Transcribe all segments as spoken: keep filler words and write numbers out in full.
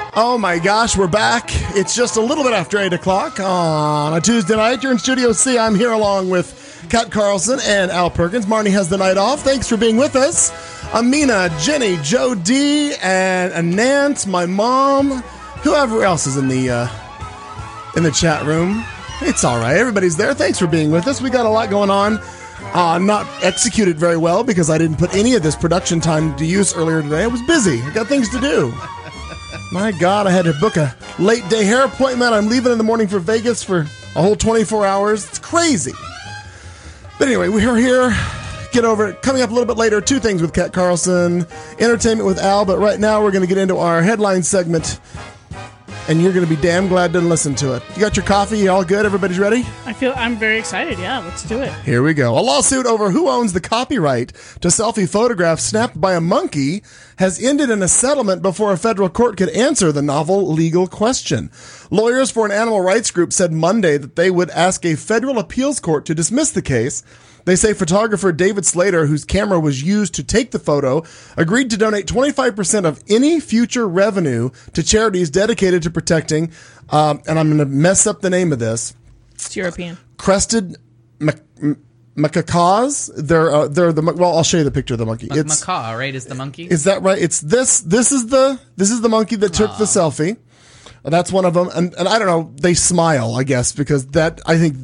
Oh my gosh, we're back. It's just a little bit after eight o'clock on a Tuesday night. You're in Studio C. I'm here along with Kat Carlson and Al Perkins. Marnie has the night off. Thanks for being with us. Amina, Jenny, Joe D, and Anant, my mom, whoever else is in the uh, in the chat room. It's all right. Everybody's there. Thanks for being with us. We got a lot going on. Uh, not executed very well because I didn't put any of this production time to use earlier today. I was busy. I got things to do. My God, I had to book a late day hair appointment. I'm leaving in the morning for Vegas for a whole twenty-four hours. It's crazy. But anyway, we're here. Get over it. Coming up a little bit later, two things with Kat Carlson, entertainment with Al, but right now we're going to get into our headline segment, and you're going to be damn glad to listen to it. You got your coffee? You all good? Everybody's ready? I feel I'm very excited. Yeah, let's do it. Here we go. A lawsuit over who owns the copyright to selfie photographs snapped by a monkey has ended in a settlement before a federal court could answer the novel legal question. Lawyers for an animal rights group said Monday that they would ask a federal appeals court to dismiss the case. They say photographer David Slater, whose camera was used to take the photo, agreed to donate twenty-five percent of any future revenue to charities dedicated to protecting, um, and I'm going to mess up the name of this. It's European. Crested mac- macaques. They're uh, they're the well. I'll show you the picture of the monkey. M- it's macaque, right? Is the monkey? Is that right? It's this. This is the this is the monkey that took the selfie. That's one of them, and and I don't know. They smile, I guess, because that I think.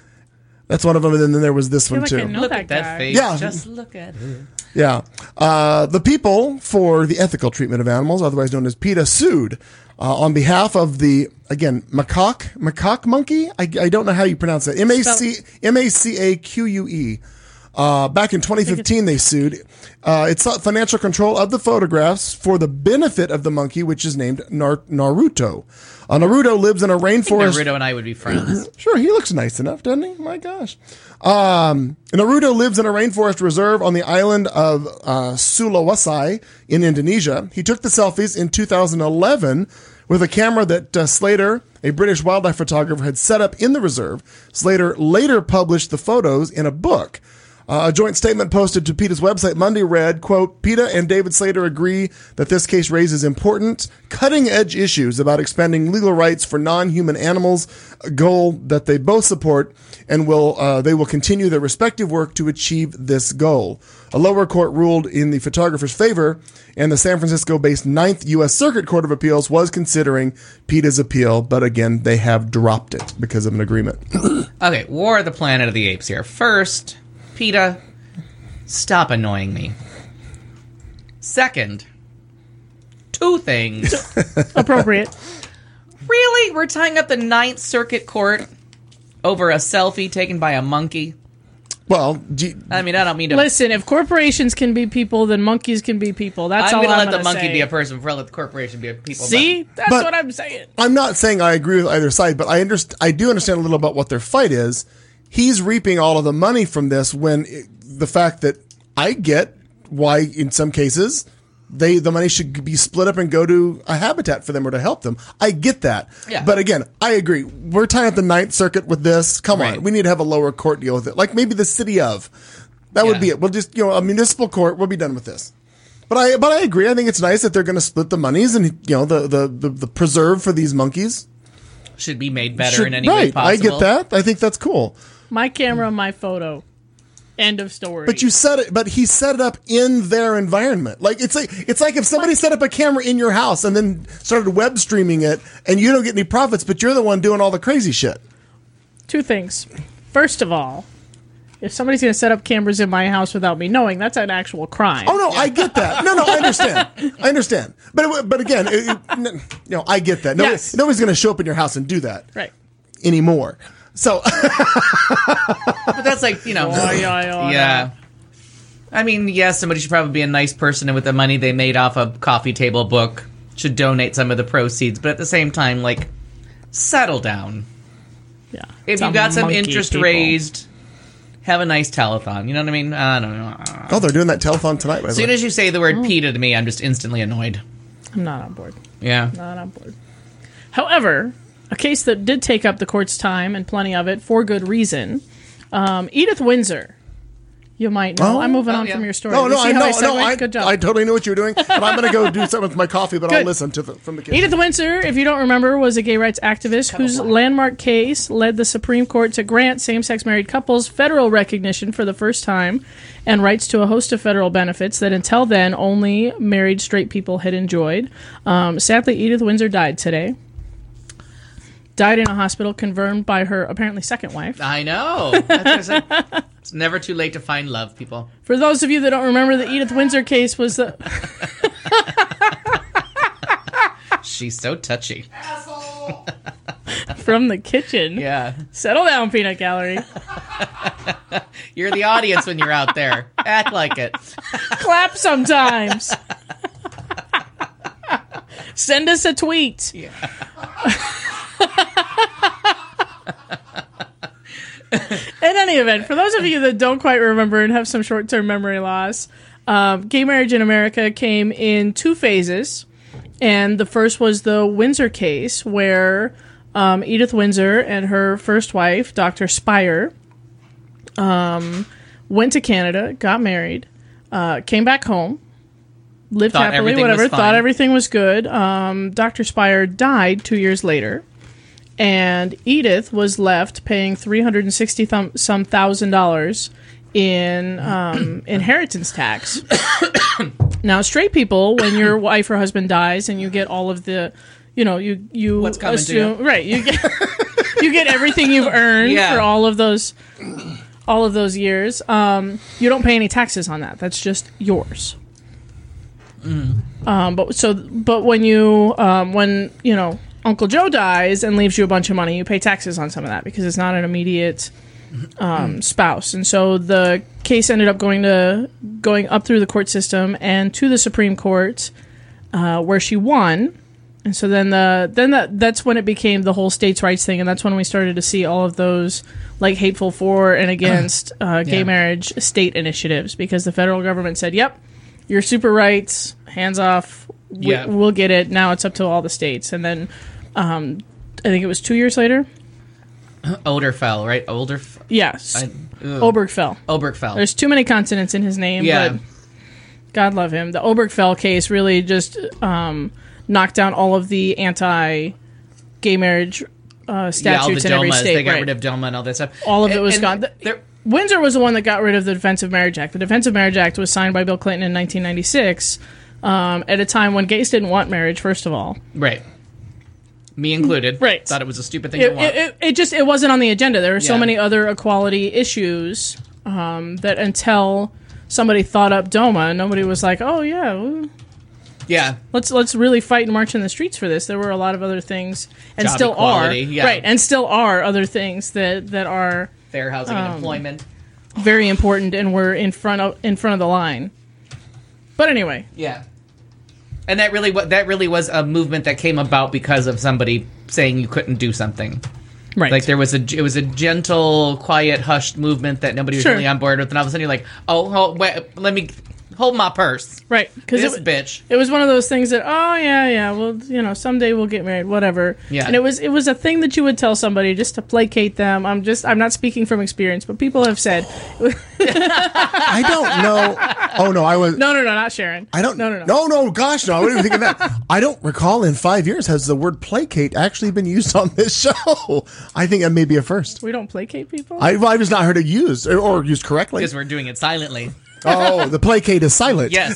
That's one of them, and then there was this one, like too. I know Look that at that guy. face. Yeah. Just look at it. Yeah. Uh, the people for the ethical treatment of animals, otherwise known as PETA, sued uh, on behalf of the, again, macaque, macaque monkey? I, I don't know how you pronounce that. M A C M A C A Q U E. Uh, back in twenty fifteen, they sued. Uh, it sought financial control of the photographs for the benefit of the monkey, which is named Nar- Naruto. Uh, Naruto lives in a rainforest. Naruto and I would be friends. Sure, he looks nice enough, doesn't he? My gosh. Um, Naruto lives in a rainforest reserve on the island of uh, Sulawesi in Indonesia. He took the selfies in two thousand eleven with a camera that uh, Slater, a British wildlife photographer, had set up in the reserve. Slater later published the photos in a book. Uh, a joint statement posted to PETA's website Monday read, quote, PETA and David Slater agree that this case raises important, cutting-edge issues about expanding legal rights for non-human animals, a goal that they both support, and will uh, they will continue their respective work to achieve this goal. A lower court ruled in the photographer's favor, and the San Francisco-based Ninth U S Circuit Court of Appeals was considering PETA's appeal, but again, they have dropped it because of an agreement. Okay, War of the Planet of the Apes here. First... PETA, stop annoying me. Second, two things. Appropriate. Really? We're tying up the Ninth Circuit Court over a selfie taken by a monkey? Well, do you, I mean, I don't mean to... Listen, if corporations can be people, then monkeys can be people. That's I'm all gonna I'm let going the to monkey say. be a person before I let the corporation be a people. See? That's But- what I'm saying. I'm not saying I agree with either side, but I underst- I do understand a little about what their fight is. He's reaping all of the money from this when it, the fact that I get why in some cases they the money should be split up and go to a habitat for them or to help them. I get that. Yeah. But again, I agree. We're tying up the Ninth Circuit with this. Come Right. on. We need to have a lower court deal with it. Like maybe the city of. That Yeah. would be it. We'll just, you know, a municipal court, we'll be done with this. But I but I agree. I think it's nice that they're going to split the monies and, you know, the, the, the, the preserve for these monkeys. Should be made better Should- in any right. way possible. I get that. I think that's cool. My camera, my photo. End of story. But you set it. But he set it up in their environment. Like it's like it's like if somebody set up a camera in your house and then started web streaming it, and you don't get any profits, but you're the one doing all the crazy shit. Two things. First of all, if somebody's going to set up cameras in my house without me knowing, that's an actual crime. Oh no, I get that. No, no, I understand. I understand. But it, but again, it, it, you know, I get that. Nobody, Yes. Nobody's going to show up in your house and do that Right. anymore. So But that's like, you know... Oh, yeah, yeah, yeah. I mean, yes, somebody should probably be a nice person, and with the money they made off a coffee table book should donate some of the proceeds. But at the same time, like, settle down. Yeah. If It's you've a got some monkey, interest people. raised, have a nice telethon. You know what I mean? I don't know. oh, they're doing that telethon tonight. By the As soon way. as you say the word PETA to me, I'm just instantly annoyed. I'm not on board. Yeah. Not on board. However, a case that did take up the court's time, and plenty of it, for good reason. Um, Edith Windsor You might know. Oh. I'm moving Oh, on yeah. from your story. No, You no, see I how know, segued? no, I, Good job. I totally knew what you were doing, but I'm going to go do something with my coffee, but I'll Good. listen to the, from the kitchen. Edith Windsor, if you don't remember, was a gay rights activist whose landmark case led the Supreme Court to grant same-sex married couples federal recognition for the first time and rights to a host of federal benefits that until then only married straight people had enjoyed. Um, sadly, Edith Windsor died today. Died in a hospital, confirmed by her apparently second wife. I know. That's- that's- It's never too late to find love, people. For those of you that don't remember, the Edith Windsor case was the... She's so touchy. from the kitchen. Yeah. Settle down, Peanut Gallery. You're the audience when you're out there. Act like it. Clap sometimes. Send us a tweet. Yeah. In any event, for those of you that don't quite remember and have some short-term memory loss, um, gay marriage in America came in two phases. And the first was the Windsor case, where um, Edith Windsor and her first wife, Doctor Spire, um, went to Canada, got married, uh, came back home, lived Thought happily, everything whatever, was thought fine. everything was good. Um, Doctor Spire died two years later, and Edith was left paying three hundred and sixty thum- some thousand dollars in um, inheritance tax. Now, straight people, when your wife or husband dies and you get all of the, you know, you you What's coming to assume you. right, you get you get everything you've earned Yeah. for all of those all of those years. Um, you don't pay any taxes on that. That's just yours. Um, but so, but when you um, when you know Uncle Joe dies and leaves you a bunch of money, you pay taxes on some of that because it's not an immediate um, spouse. And so the case ended up going to going up through the court system and to the Supreme Court, uh, where she won. And so then the then that that's when it became the whole states' rights thing, and that's when we started to see all of those like hateful for and against uh, gay Yeah. marriage state initiatives, because the federal government said, "Yep, your super rights, hands off. We, Yeah. We'll get it." Now it's up to all the states, and then um, I think it was two years later. Oderfell, right? Older. Yes, I, ugh. Obergefell. Obergefell. There's too many consonants in his name, Yeah. but God love him. The Obergefell case really just um, knocked down all of the anti-gay marriage uh, yeah, all the statutes in every DOMAs. state. They got right. rid of DOMA and all that stuff. All of it And- was and gone. The- there- Windsor was the one that got rid of the Defense of Marriage Act. The Defense of Marriage Act was signed by Bill Clinton in nineteen ninety-six, um, at a time when gays didn't want marriage, first of all. Right. Me included. Right. Thought it was a stupid thing It, to want. it, it, it just it wasn't on the agenda. There were so Yeah. many other equality issues um, that until somebody thought up DOMA, nobody was like, "Oh yeah, well, yeah. let's let's really fight and march in the streets for this." There were a lot of other things, and Job still equality, are yeah. right, and still are other things that that are Fair housing Um, and employment. very important and were in front of in front of the line. But anyway, Yeah. And that really wa- that really was a movement that came about because of somebody saying you couldn't do something. right, Like there was a it was a gentle, quiet, hushed movement that nobody was Sure. really on board with, and all of a sudden you're like, oh, hold, wait, let me hold my purse. right, because This it, bitch. it was one of those things that, oh yeah, yeah, well, you know, someday we'll get married, whatever. Yeah. And it was it was a thing that you would tell somebody just to placate them. I'm just I'm not speaking from experience, but people have said, I don't know. Oh, no, I was. no, no, no, not Sharon. I don't. No, no, no. No, no, gosh, no. I wouldn't even think of that. I don't recall in five years has the word placate actually been used on this show. I think that may be a first. We don't placate people. I, I've just not heard it used or, or used correctly. Because we're doing it silently. Oh, the placate is silent. Yes.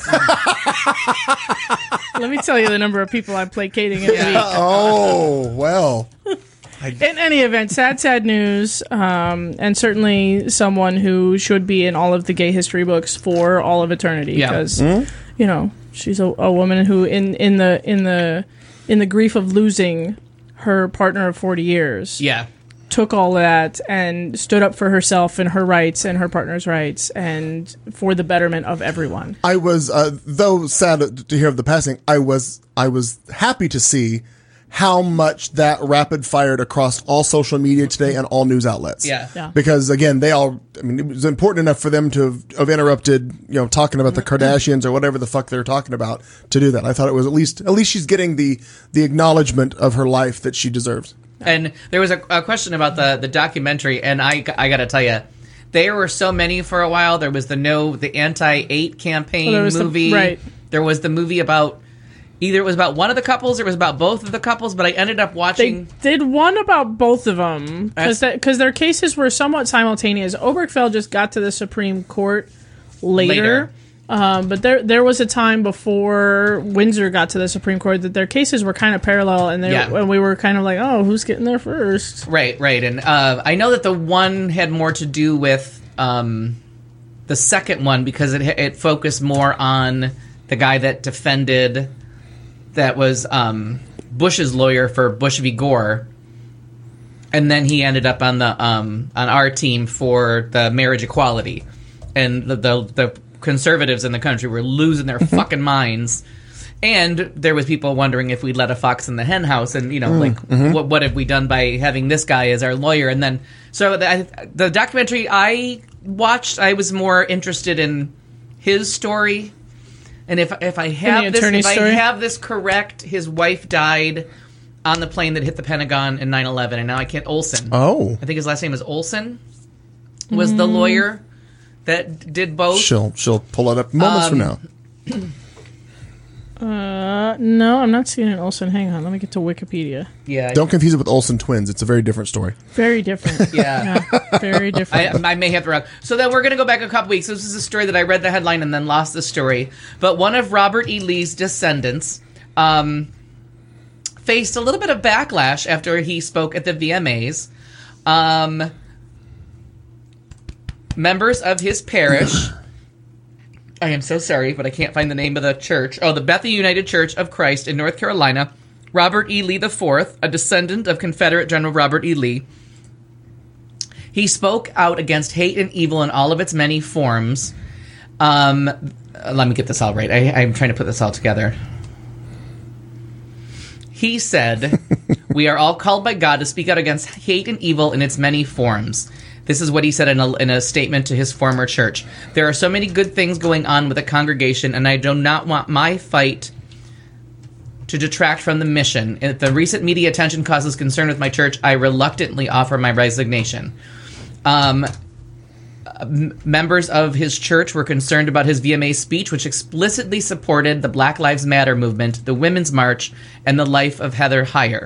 Let me tell you the number of people I'm placating every week. Oh, well. In any event, sad, sad news, um, and certainly someone who should be in all of the gay history books for all of eternity. Yeah. Because you know she's a, a woman who, in, in the in the in the grief of losing her partner of forty years, Yeah. took all that and stood up for herself and her rights and her partner's rights and for the betterment of everyone. I was, uh, though sad to hear of the passing, I was, I was happy to see how much that rapid fired across all social media today and all news outlets. Yeah. Yeah. Because again, they all, I mean, it was important enough for them to have, have interrupted, you know, talking about the Kardashians or whatever the fuck they're talking about to do that. I thought it was at least, at least she's getting the, the acknowledgement of her life that she deserves. And there was a, a question about the, the documentary, and I, I got to tell you, there were so many for a while. There was the no, the anti-eight campaign Well, there was the- movie. right. There was the movie about either it was about one of the couples, or it was about both of the couples. But I ended up They watching. did one about both of them because That's- because their cases were somewhat simultaneous. Obergefell just got to the Supreme Court later, Later. Um, but there there was a time before Windsor got to the Supreme Court that their cases were kind of parallel, and they Yeah. and we were kind of like, oh, who's getting there first? Right, right, and uh, I know that the one had more to do with um, the second one because it it focused more on the guy that defended. That was um, Bush's lawyer for Bush v. Gore, and then he ended up on the um, on our team for the marriage equality, and the the, the conservatives in the country were losing their fucking minds, and there was people wondering if we'd let a fox in the hen house, and you know, like what what have we done by having this guy as our lawyer, and then so the, the documentary I watched, I was more interested in his story. And if if I have the this, attorney's if I story? have this correct, his wife died on the plane that hit the Pentagon in nine eleven, and now I can't. Olson. Oh. I think his last name is Olson. Was the lawyer that did both? She'll she'll pull it up moments from now. Uh, no, I'm not seeing an Olsen. Hang on, let me get to Wikipedia. Yeah. Don't confuse it with Olsen twins. It's a very different story. Very different. Yeah. Yeah, very different. I, I may have the wrong. So then we're going to go back a couple weeks. This is a story that I read the headline and then lost the story. But one of Robert E. Lee's descendants um, faced a little bit of backlash after he spoke at the V M As. Um, members of his parish. I am so sorry, but I can't find the name of the church. Oh, the Bethany United Church of Christ in North Carolina. Robert E. Lee the fourth, a descendant of Confederate General Robert E. Lee. He spoke out against hate and evil in all of its many forms. Um, let me get this all right. I, I'm trying to put this all together. He said, "We are all called by God to speak out against hate and evil in its many forms." This is what he said in a, in a statement to his former church. "There are so many good things going on with the congregation, and I do not want my fight to detract from the mission. If the recent media attention causes concern with my church, I reluctantly offer my resignation." Um, m- members of his church were concerned about his V M A speech, which explicitly supported the Black Lives Matter movement, the Women's March, and the life of Heather Heyer.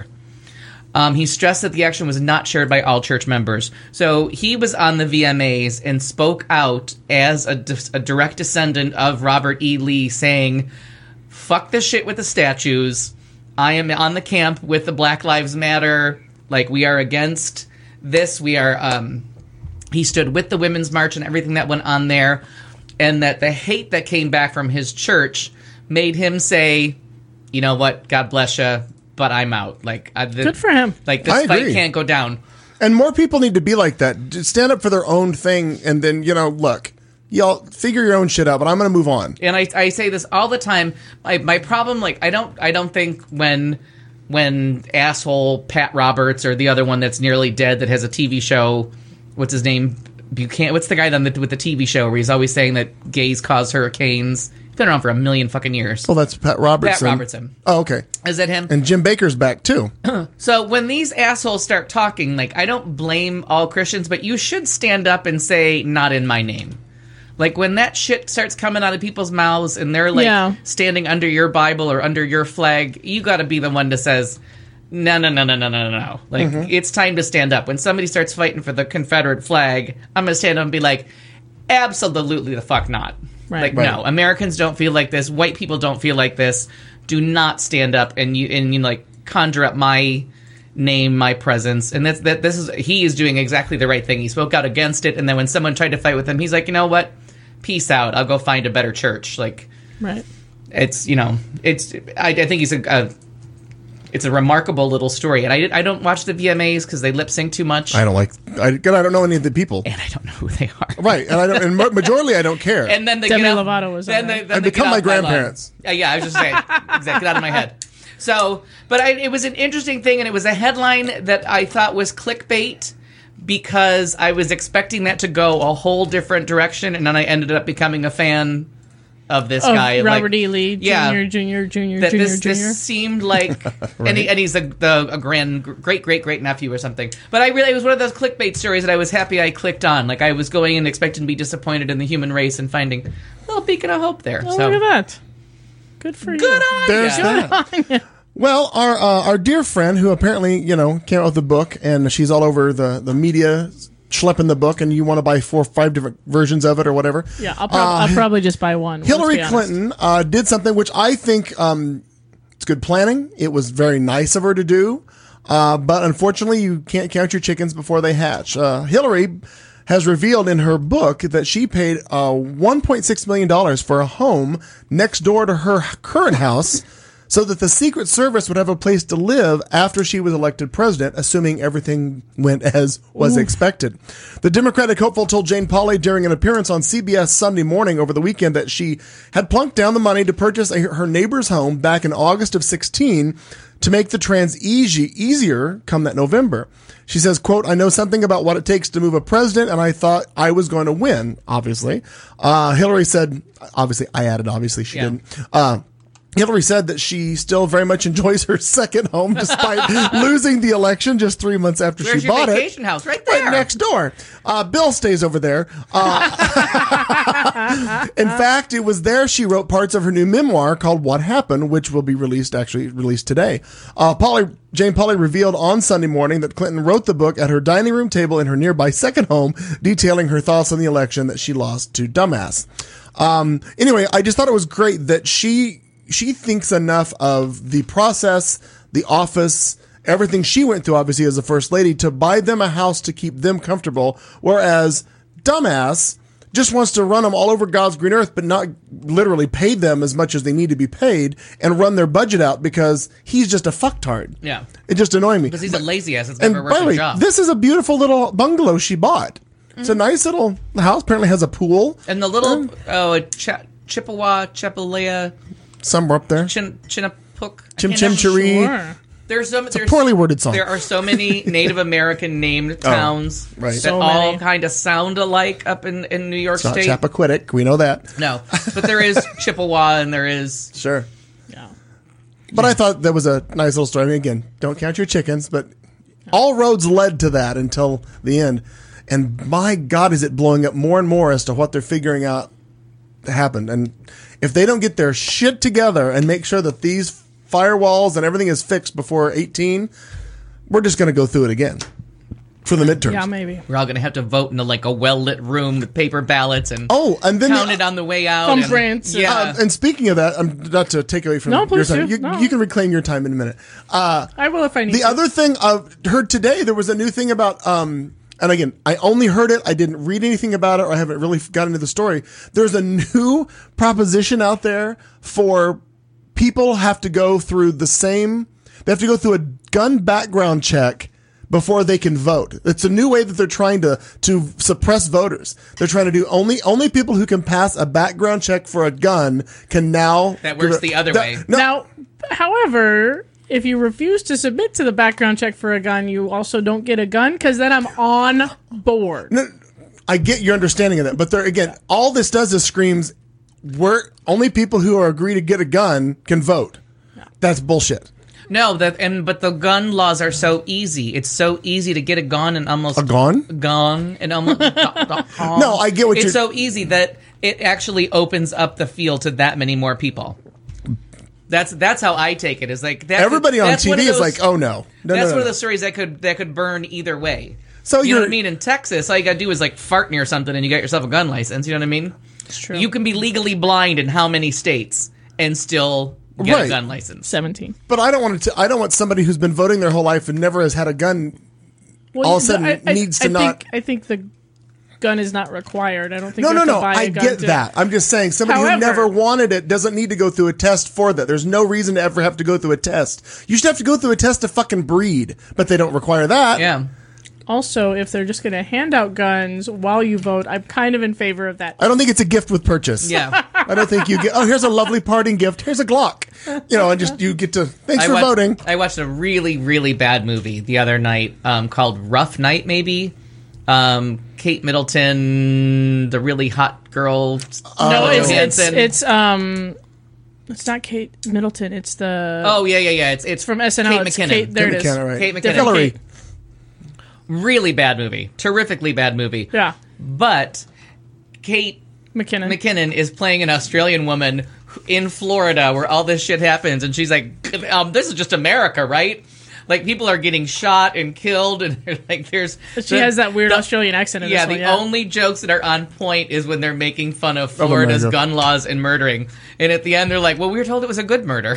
Um, he stressed that the action was not shared by all church members. So he was on the V M As and spoke out as a, a direct descendant of Robert E. Lee, saying, "Fuck this shit with the statues. I am on the camp with the Black Lives Matter. Like, we are against this. We are." Um, he stood with the Women's March and everything that went on there, and that the hate that came back from his church made him say, "You know what? God bless you. But I'm out." Like, I, the, Good for him. Like, this I fight agree. can't go down. And more people need to be like that. Just stand up for their own thing, and then, you know, look, y'all figure your own shit out, but I'm going to move on. And I, I say this all the time. My, my problem, like, I don't I don't think when when asshole Pat Roberts or the other one that's nearly dead that has a T V show, what's his name? Buchanan. What's the guy on the, with the T V show where he's always saying that gays cause hurricanes? He's been around for a million fucking years. Oh, that's Pat Robertson. Pat Robertson. Oh, okay. Is that him? And Jim Baker's back, too. So when these assholes start talking, like, I don't blame all Christians, but you should stand up and say, "Not in my name." Like, when that shit starts coming out of people's mouths and they're, like, Yeah. standing under your Bible or under your flag, you got to be the one that says, "No, no, no, no, no, no, no." Like, it's time to stand up. When somebody starts fighting for the Confederate flag, I'm going to stand up and be like, absolutely the fuck not. Right. Like, Right. no, Americans don't feel like this. White people don't feel like this. Do not stand up and you and you like conjure up my name, my presence. And that's that. This is he is doing exactly the right thing. He spoke out against it, and then when someone tried to fight with him, he's like, "You know what? Peace out. I'll go find a better church." Like, Right. it's you know, it's I, I think he's a, a it's a remarkable little story. And I I don't watch the V M As because they lip sync too much, I don't like, I, I don't know any of the people. and I don't know who they are. Right. And I don't, and ma- majorly I don't care. And then they Demi get out, Lovato was then on they, there. then I they become get my off line. grandparents. Uh, yeah, I was just saying. Exactly, get out of my head. So, but I, it was an interesting thing, and it was a headline that I thought was clickbait because I was expecting that to go a whole different direction, and then I ended up becoming a fan of this Of guy, Robert like, E. Lee, yeah, Junior, Junior, Junior, that Junior, this, Junior. this seemed like, and, he, and he's a, the, a grand, great, great, great nephew or something. But I really, it was one of those clickbait stories that I was happy I clicked on. Like I was going and expecting to be disappointed in the human race and finding a little beacon of hope there. Oh, so look at that. Good for you. good on There's ya. that. Well, our uh, our dear friend who apparently, you know, came out with the book and she's all over the, the media schlepping the book and you want to buy four or five different versions of it or whatever. Yeah, I'll, prob- I'll probably just buy one. let's Hillary be honest. Clinton uh, did something which I think um, it's good planning. It was very nice of her to do. Uh, but unfortunately, you can't count your chickens before they hatch. Uh, Hillary has revealed in her book that she paid uh, one point six million dollars for a home next door to her current house so that the Secret Service would have a place to live after she was elected president, assuming everything went as was Ooh. expected. The Democratic hopeful told Jane Pauley during an appearance on C B S Sunday Morning over the weekend that she had plunked down the money to purchase a, her neighbor's home back in August of sixteen to make the trans easy, easier come that November. She says, quote, I know something about what it takes to move a president, and I thought I was going to win, obviously. Uh, Hillary said, obviously, I added, obviously she Yeah. didn't. Uh, Hillary said that she still very much enjoys her second home despite losing the election just three months after Where's she your bought vacation it. house? Right there. Right next door. Uh, Bill stays over there. Uh, in fact, it was there she wrote parts of her new memoir called What Happened, which will be released, actually released today. Uh, Pauley, Jane Pauley revealed on Sunday morning that Clinton wrote the book at her dining room table in her nearby second home, detailing her thoughts on the election that she lost to Dumbass. Um, anyway, I just thought it was great that she she thinks enough of the process, the office, everything she went through, obviously, as a first lady, to buy them a house to keep them comfortable, whereas Dumbass just wants to run them all over God's green earth, but not literally pay them as much as they need to be paid and run their budget out because he's just a fucktard. Yeah. It just annoyed me. Because he's a lazy ass. It's And never by worked the a way, job. this is a beautiful little bungalow she bought. It's a nice little house. Apparently has a pool. and the little, oh, a Ch- Chippewa, Chepalea, Somewhere up there. Chin, Chinnapook. I Chim can't Chim remember. Cheree. Sure. There's some. a There's, poorly worded song. There are so many Native American named towns right. that So all many. kind of sound alike up in, in New York It's not State. Chappaquiddick. We know that. No, but there is Chippewa and there is. Sure. Yeah. But I thought that was a nice little story. I mean, again, don't count your chickens, but all roads led to that until the end. And my God, is it blowing up more and more as to what they're figuring out happened. And if they don't get their shit together and make sure that these firewalls and everything is fixed before eighteen, we're just going to go through it again for the midterms. Yeah, maybe. We're all going to have to vote in a, like a well lit room with paper ballots and Oh, and then count it on the way out. Thumbprints and- and- Yeah. Uh, and speaking of that, I'm not to take away from No, your please time. do. You, No. you can reclaim your time in a minute. Uh, I will if I need the to. other thing I've heard today, there was a new thing about, um, and again, I only heard it. I didn't read anything about it, or I haven't really gotten into the story. There's a new proposition out there for people have to go through the same, they have to go through a gun background check before they can vote. It's a new way that they're trying to, to suppress voters. They're trying to do only, only people who can pass a background check for a gun can now. That works the other that- way. No, Now, however, if you refuse to submit to the background check for a gun, you also don't get a gun, because then I'm on board. No, I get your understanding of that, but there again, all this does is screams, we're only people who are agree to get a gun can vote. That's bullshit. No, that and but the gun laws are so easy. It's so easy to get a gun and almost A gun? gun and almost. No, I get what it's you're- so easy that it actually opens up the field to that many more people. That's that's how I take it. Is like that's, Everybody on that's T one V of is those- like, oh no, no, that's no, no, one no. of those stories that could that could burn either way. So you know you're- what I mean? In Texas, all you gotta do is like fart near something and you got yourself a gun license. You know what I mean? It's true. You can be legally blind in how many states and still get Right. a gun license. seventeen. But I don't want to. I don't want somebody who's been voting their whole life and never has had a gun. Well, All of a the- sudden I, I, needs to I not- Think, I think the gun is not required. I don't think No, you no, have to no. buy a I gun get to- that. I'm just saying somebody However- who never wanted it doesn't need to go through a test for that. There's no reason to ever have to go through a test. You should have to go through a test to fucking breed, but they don't require that. Yeah. Also, if they're just going to hand out guns while you vote, I'm kind of in favor of that. I don't think it's a gift with purchase. Yeah. I don't think you get, oh, here's a lovely parting gift. Here's a Glock. You know, and just, you get to, thanks I for watched, voting. I watched a really, really bad movie the other night um, called Rough Night, maybe. Um, Kate Middleton, the really hot girl. no, it's, it's Johansson. it's um, it's not Kate Middleton. It's the Oh yeah, yeah, yeah. It's it's from S N L. Kate It's McKinnon. Kate, there Kate it is. McKinnon, right. Kate McKinnon. Different Hillary. Kate. Really bad movie. Terrifically bad movie. Yeah, But Kate McKinnon. McKinnon is playing an Australian woman in Florida where all this shit happens, and she's like, um, "This is just America, right?" Like people are getting shot and killed, and they're like, "There's." She the- has that weird the- Australian accent. In Yeah, this the one, yeah. only jokes that are on point is when they're making fun of Florida's America. gun laws and murdering, and at the end they're like, "Well, we were told it was a good murder."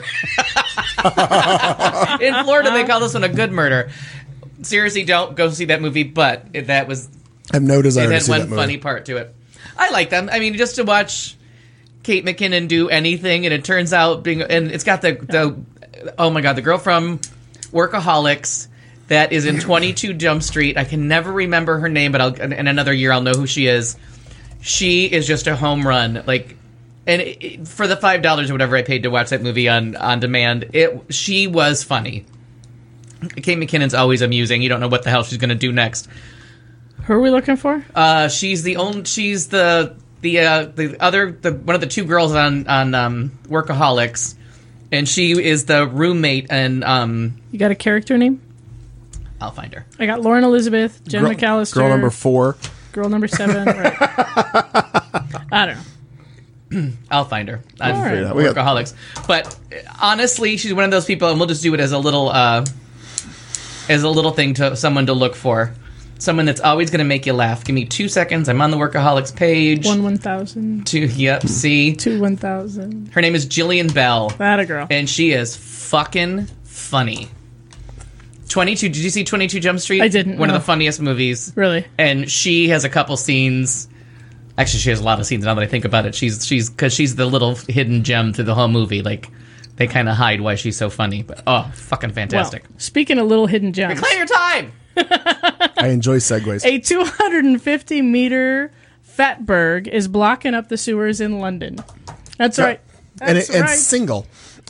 In Florida, they call this one a good murder. Seriously, don't go see that movie. But it, that was I have no desire it to had see one that movie. funny part to it. I like them. I mean, just to watch Kate McKinnon do anything, and it turns out being, and it's got the the oh my god, the girl from Workaholics that is in twenty-two Jump Street. I can never remember her name, but I'll, in another year I'll know who she is. She is just a home run, like, and it, it- for the five dollars or whatever I paid to watch that movie on on demand, it she was funny. Kate McKinnon's always amusing. You don't know what the hell she's going to do next. Who are we looking for? Uh, she's the only. She's the the uh, the other the one of the two girls on on um, Workaholics, and she is the roommate. And um, You got a character name? I'll find her. I got Lauren Elizabeth, Jen Girl, McAllister, girl number four. girl number seven. Right. I don't know. I'll find her on All right. We got- Workaholics. But honestly, she's one of those people, and we'll just do it as a little uh, as a little thing to someone to look for. Someone that's always going to make you laugh. Give me two seconds. I'm on the Workaholics page. One one thousand, Two. Yep. See, two one thousand. her name is Jillian Bell. That a girl. And she is fucking funny. twenty-two, did you see twenty-two Jump Street? I didn't, One no. of the funniest movies. Really? And she has a couple scenes. Actually, she has a lot of scenes now that I think about it. She's she's because she's the little hidden gem through the whole movie. Like they kind of hide why she's so funny. But oh, fucking fantastic! Well, speaking of little hidden gems, Reclaim your time. I enjoy segues. a two hundred fifty meter fatberg is blocking up the sewers in London. That's right. and That's it, and right. single.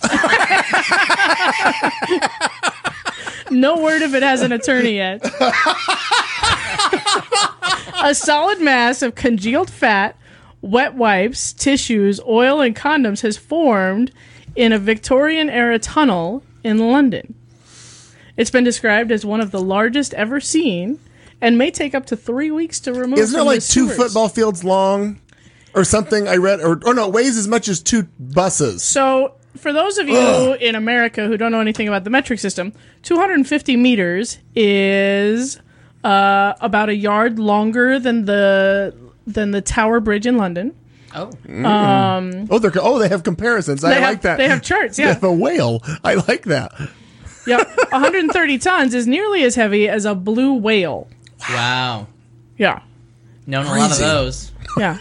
No word if it has an attorney yet. A solid mass of congealed fat, wet wipes, tissues, oil, and condoms has formed in a Victorian-era tunnel in London. It's been described as one of the largest ever seen and may take up to three weeks to remove. Isn't it from like the two sewers. football fields long or something? I read, or, or no, it weighs as much as two buses. So, for those of you Ugh. in America who don't know anything about the metric system, two hundred fifty meters is uh, about a yard longer than the than the Tower Bridge in London. Oh, Oh, they're oh they have comparisons. I They have- like that. they have charts, They yeah. have a whale. I like that. Yep, one hundred thirty tons is nearly as heavy as a blue whale. wow. Yeah, Known a lot of Crazy. those. yeah.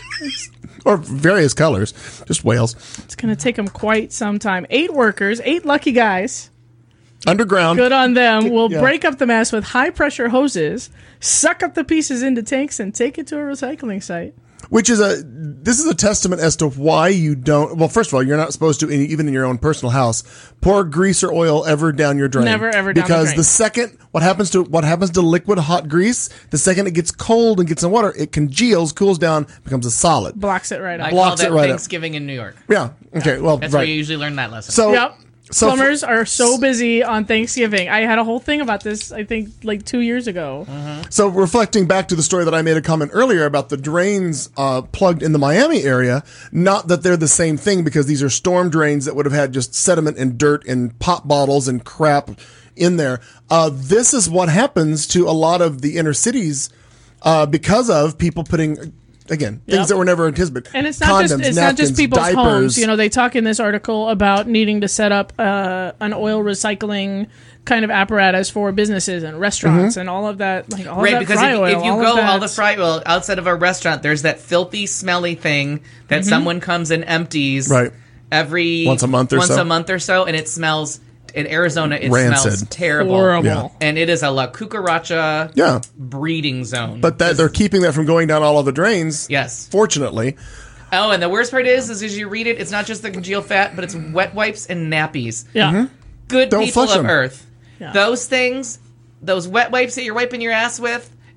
Or various colors, just whales. It's going to take them quite some time. Eight workers, eight lucky guys, Underground. good on them, will Yeah. break up the mass with high-pressure hoses, suck up the pieces into tanks, and take it to a recycling site. Which is a this is a testament as to why you don't. Well, first of all, you're not supposed to, even in your own personal house, pour grease or oil ever down your drain. Never, ever down the because drain. the second what happens to what happens to liquid hot grease, the second it gets cold and gets in water, it congeals, cools down, becomes a solid. Blocks it right I up. call Blocks that it right up. Thanksgiving in New York. Yeah. Okay. Well, That's where right. you usually learn that lesson. So Yep. So Plumbers are so busy on Thanksgiving. I had a whole thing about this, I think, like two years ago. So reflecting back to the story that I made a comment earlier about the drains uh, plugged in the Miami area, not that they're the same thing because these are storm drains that would have had just sediment and dirt and pop bottles and crap in there. Uh, this is what happens to a lot of the inner cities uh, because of people putting, again, things Yep. that were never anticipated. And it's not Condoms, just it's napkins, not just people's diapers. homes. You know, they talk in this article about needing to set up uh, an oil recycling kind of apparatus for businesses and restaurants Mm-hmm. and all of that. Like all Right, of that because fry if, oil, if you all go of that, all the fry oil outside of a restaurant, there's that filthy, smelly thing that someone comes and empties Right. every Once a month or once so. a month or so, and it smells. In Arizona, it Rancid. smells terrible, horrible. Yeah. and it is a La Cucaracha Yeah, breeding zone. but that they're keeping that from going down all of the drains. yes. Fortunately. Oh, and the worst part is, is as you read it, it's not just the congealed fat, but it's wet wipes and nappies. Yeah. Good Don't people flush of 'em. Earth. Yeah. Those things, those wet wipes that you're wiping your ass with,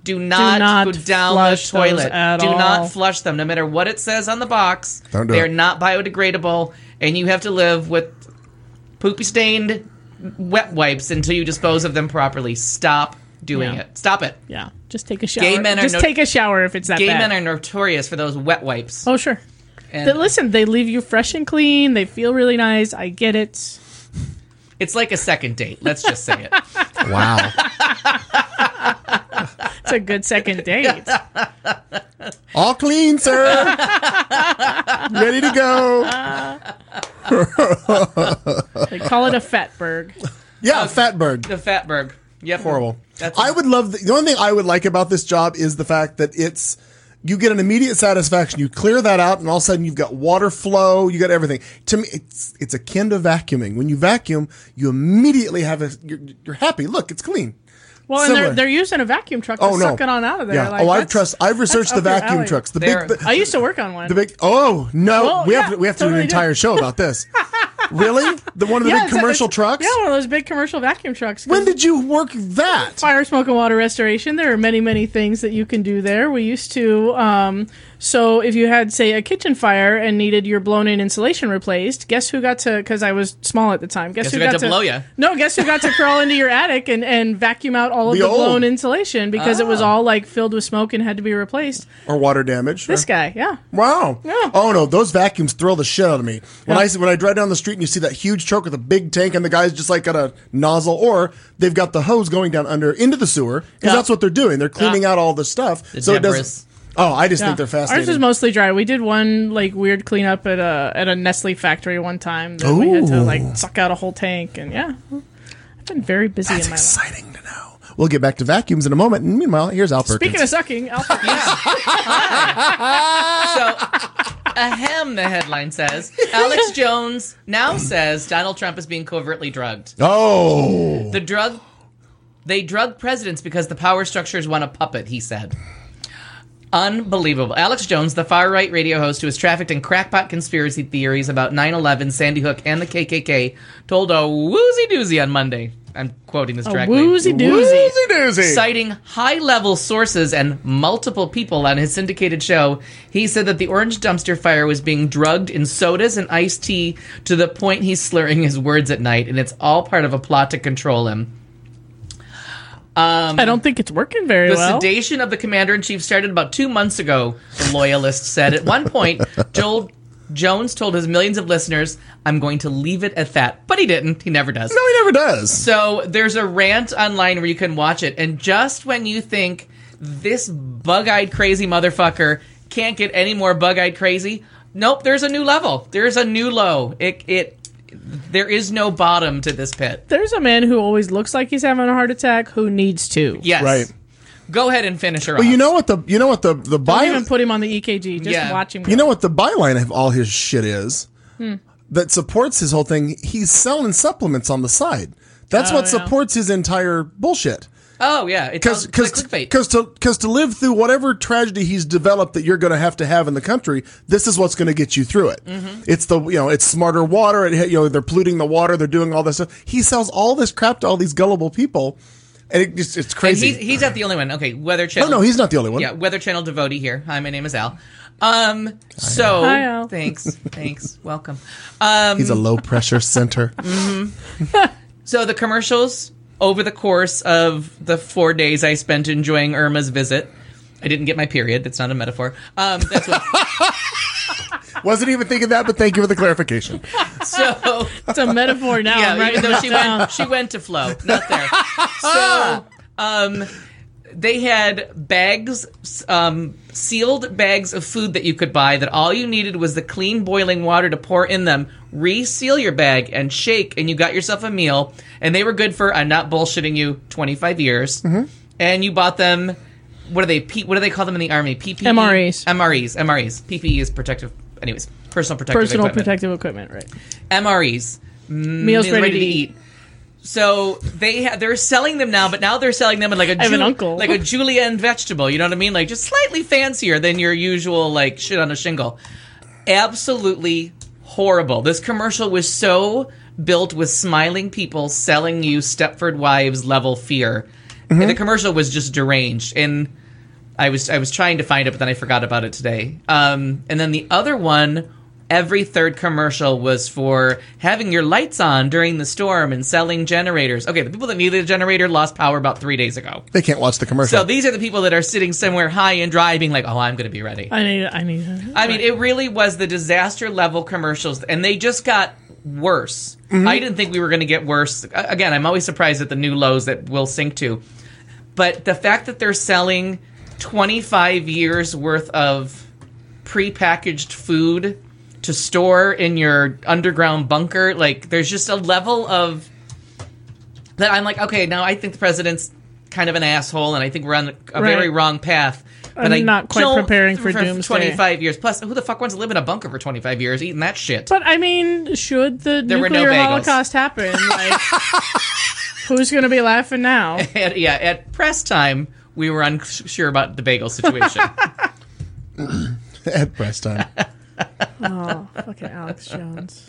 Do not, not go down flush the those toilet. at Do all. not flush them, no matter what it says on the box. Don't do They're it. not biodegradable, and you have to live with poopy stained wet wipes until you dispose of them properly. Stop doing Yeah. it. Stop it. Yeah, just take a shower. Gay men are just no- take a shower if it's that Gay bad. men are notorious for those wet wipes. oh, sure. And They- listen, they leave you fresh and clean. They feel really nice. I get it. it's like a second date. Let's just say it. Wow. It's a good second date. All clean, sir. Ready to go. They call it a fatberg. Yeah, Fatberg. The Fatberg. Yep. Horrible. That's I would love the, the only thing I would like about this job is the fact that it's you get an immediate satisfaction. You clear that out, and all of a sudden you've got water flow. You got everything. To me, it's it's akin to vacuuming. When you vacuum, you immediately have a you're, you're happy. Look, it's clean. Well, and Similar. they're, they're using a vacuum truck to Oh no, suck it on out of there. Yeah. Like, oh, I've that's- trust. I've researched the that's up your vacuum alley. trucks. The They're- big. The, I used to work on one. the big. Oh no, Well, we yeah, have to, we have to do totally an entire did. show about this. Really? The one of the Yeah, big it's a- commercial it's- trucks? Yeah, one of those big commercial vacuum trucks. When did you work that? Fire, smoke, and water restoration. There are many, many things that you can do there. We used to, um, so if you had, say, a kitchen fire and needed your blown-in insulation replaced, guess who got to, because I was small at the time, guess, Guess who got to blow ya? No, guess who got to crawl into your attic and, and vacuum out all of The the, old. blown insulation because it was Ah. all, like, filled with smoke and had to be replaced? Or water damage? This or- guy, yeah. Wow. Yeah. Oh no, those vacuums thrill the shit out of me. When Yeah. I when I drive down the street and you see that huge truck with a big tank and the guy's just like got a nozzle, or they've got the hose going down under into the sewer because Yeah. that's what they're doing. They're cleaning out all the stuff. The so it debris. doesn't. Oh, I just Yeah. think they're fascinating. Ours was mostly dry. We did one like weird cleanup at a at a Nestle factory one time that we had to Ooh. like suck out a whole tank, and yeah, I've been very busy That's in my life. exciting to know. We'll get back to vacuums in a moment. And meanwhile, here's Al Perkins. Speaking of sucking, Alpha. So, ahem, the headline says. Alex Jones now says Donald Trump is being covertly drugged. Oh, The drug... They drug presidents because the power structures want a puppet, he said. Unbelievable. Alex Jones, the far-right radio host who was trafficked in crackpot conspiracy theories about nine eleven, Sandy Hook, and the K K K, told a woozy-doozy on Monday. I'm quoting this A directly. woozy doozy. woozy doozy. Citing high-level sources and multiple people on his syndicated show, he said that the orange dumpster fire was being drugged in sodas and iced tea to the point he's slurring his words at night, and it's all part of a plot to control him. I don't think it's working very The well. sedation of the commander-in-chief started about two months ago, the loyalist said. At one point, Joel Jones told his millions of listeners, I'm going to leave it at that. But he didn't. He never does. no, he never does. So there's a rant online where you can watch it, and just when you think this bug-eyed crazy motherfucker can't get any more bug-eyed crazy, nope, there's a new level. There's a new low. It it there is no bottom to this pit. There's a man who always looks like he's having a heart attack who needs to. Yes. Right. Go ahead and finish her Well, off. you know what the you know what the the Don't bio, even put him on the E K G. Just Yeah. watch him go. You know what the byline of all his shit is? That supports his whole thing. He's selling supplements on the side. That's Oh, what yeah. supports his entire bullshit. Oh, yeah. It's Because all- it's like clickbait. because to because to live through whatever tragedy he's developed that you're going to have to have in the country, this is what's going to get you through it. Mm-hmm. It's the you know it's smarter water. It, you know they're polluting the water. They're doing all this stuff. He sells all this crap to all these gullible people, and it just it's And crazy. he's, he's not the only one. Okay, Weather no, Channel. no, he's not the only one. Yeah, Weather Channel devotee here. Hi, my name is Al. Um, so Hi, Al. thanks, thanks, welcome. Um, He's a low pressure center. so the commercials over the course of the four days I spent enjoying Irma's visit. I didn't get my period. That's not a metaphor. Um, that's what. Wasn't even thinking that, but thank you for the clarification. So It's a metaphor now. yeah, I'm writing even though this she down. went, she went to flow, not there. So, um, they had bags, um, sealed bags of food that you could buy. That all you needed was the clean boiling water to pour in them. Reseal your bag and shake, and you got yourself a meal. And they were good for, I'm not bullshitting you, twenty-five years. Mm-hmm. And you bought them. What do they? P, what do they call them in the army? P P E? M R Es. M R Es. M R Es. P P E is protective. Anyways, personal protective Personal equipment. protective equipment, right? M R Es. Meals ready to eat. So they ha- they're selling them now, but now they're selling them in like a I have an Ju- uncle. like a julienne vegetable. You know what I mean? Like just slightly fancier than your usual like shit on a shingle. Absolutely horrible. This commercial was so built with smiling people selling you Stepford Wives level fear. And the commercial was just deranged. And I was I was trying to find it, but then I forgot about it today. Um, and then the other one, every third commercial was for having your lights on during the storm and selling generators. Okay, the people that needed a generator lost power about three days ago. They can't watch the commercial. So these are the people that are sitting somewhere high and dry being like, oh, I'm going to be ready. I need. I need. I mean, it really was the disaster level commercials, and they just got worse. Mm-hmm. I didn't think we were going to get worse. Again, I'm always surprised at the new lows that we'll sink to. But the fact that they're selling twenty-five years worth of prepackaged food to store in your underground bunker, like, there's just a level of that I'm like, okay, now I think the president's kind of an asshole, and I think we're on a right. very wrong path. But I'm I not quite don't preparing for, for doomsday. twenty-five years. Plus, who the fuck wants to live in a bunker for twenty-five years eating that shit? But I mean, should the There were no nuclear bagels. holocaust happen, like, who's going to be laughing now? At, yeah, at press time, we were unsure about the bagel situation. At press time. Oh, fucking Alex Jones.